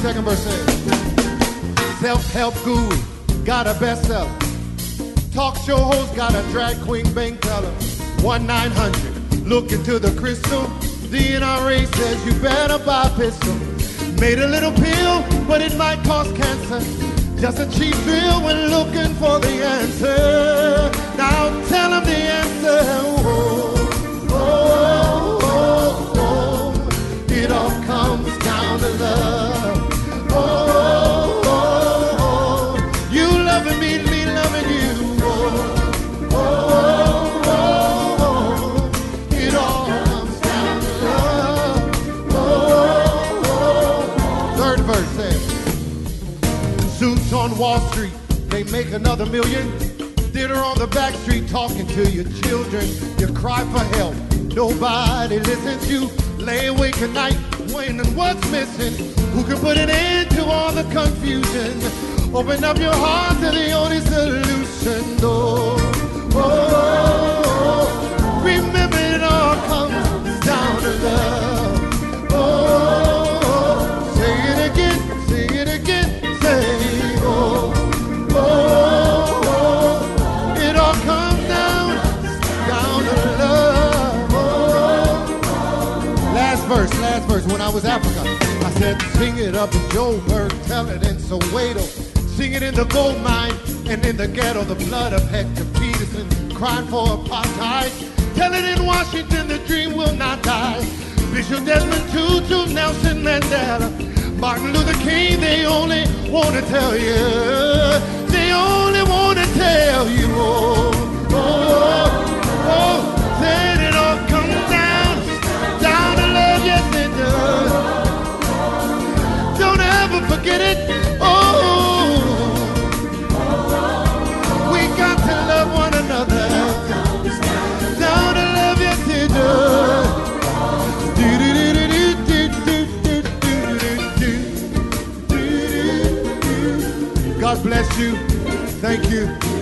Second verse says, self-help guru, got a bestseller. Talk show host, got a drag queen bank teller. one nine hundred, look into the crystal. The N R A says you better buy a pistol. Made a little pill, but it might cause cancer. Just a cheap thrill when looking for the answer. Now tell them the answer. Oh, oh, oh, oh. It all comes down to love. Oh, oh, oh. You loving me, me loving you. Oh, oh, oh, oh. It all comes down to love. Oh, oh, oh. Third verse says, suits on Wall Street, they make another million. Dinner on the back street, talking to your children. You cry for help, nobody listens. You lay awake at night, wondering what's missing. Who can put an end to all the confusion? Open up your heart to the only solution. Oh, oh, oh. Remember it all comes down to love. Oh, oh. Say it again, say it again, say oh, oh, oh. It all comes down, down to love. Oh. Last verse, last verse. When I was Africa, I said, sing it up in Joburg, tell it in Soweto, sing it in the gold mine and in the ghetto, the blood of Hector Peterson, crying for apartheid. Tell it in Washington, the dream will not die. Bishop Desmond Tutu, Nelson Mandela, Martin Luther King, they only want to tell you, they only want to tell you, oh, oh, oh, that it all comes down, down to love, yes it does. Don't ever forget it, oh, we got to love one another, down to love, yes it does. God bless you. Thank you.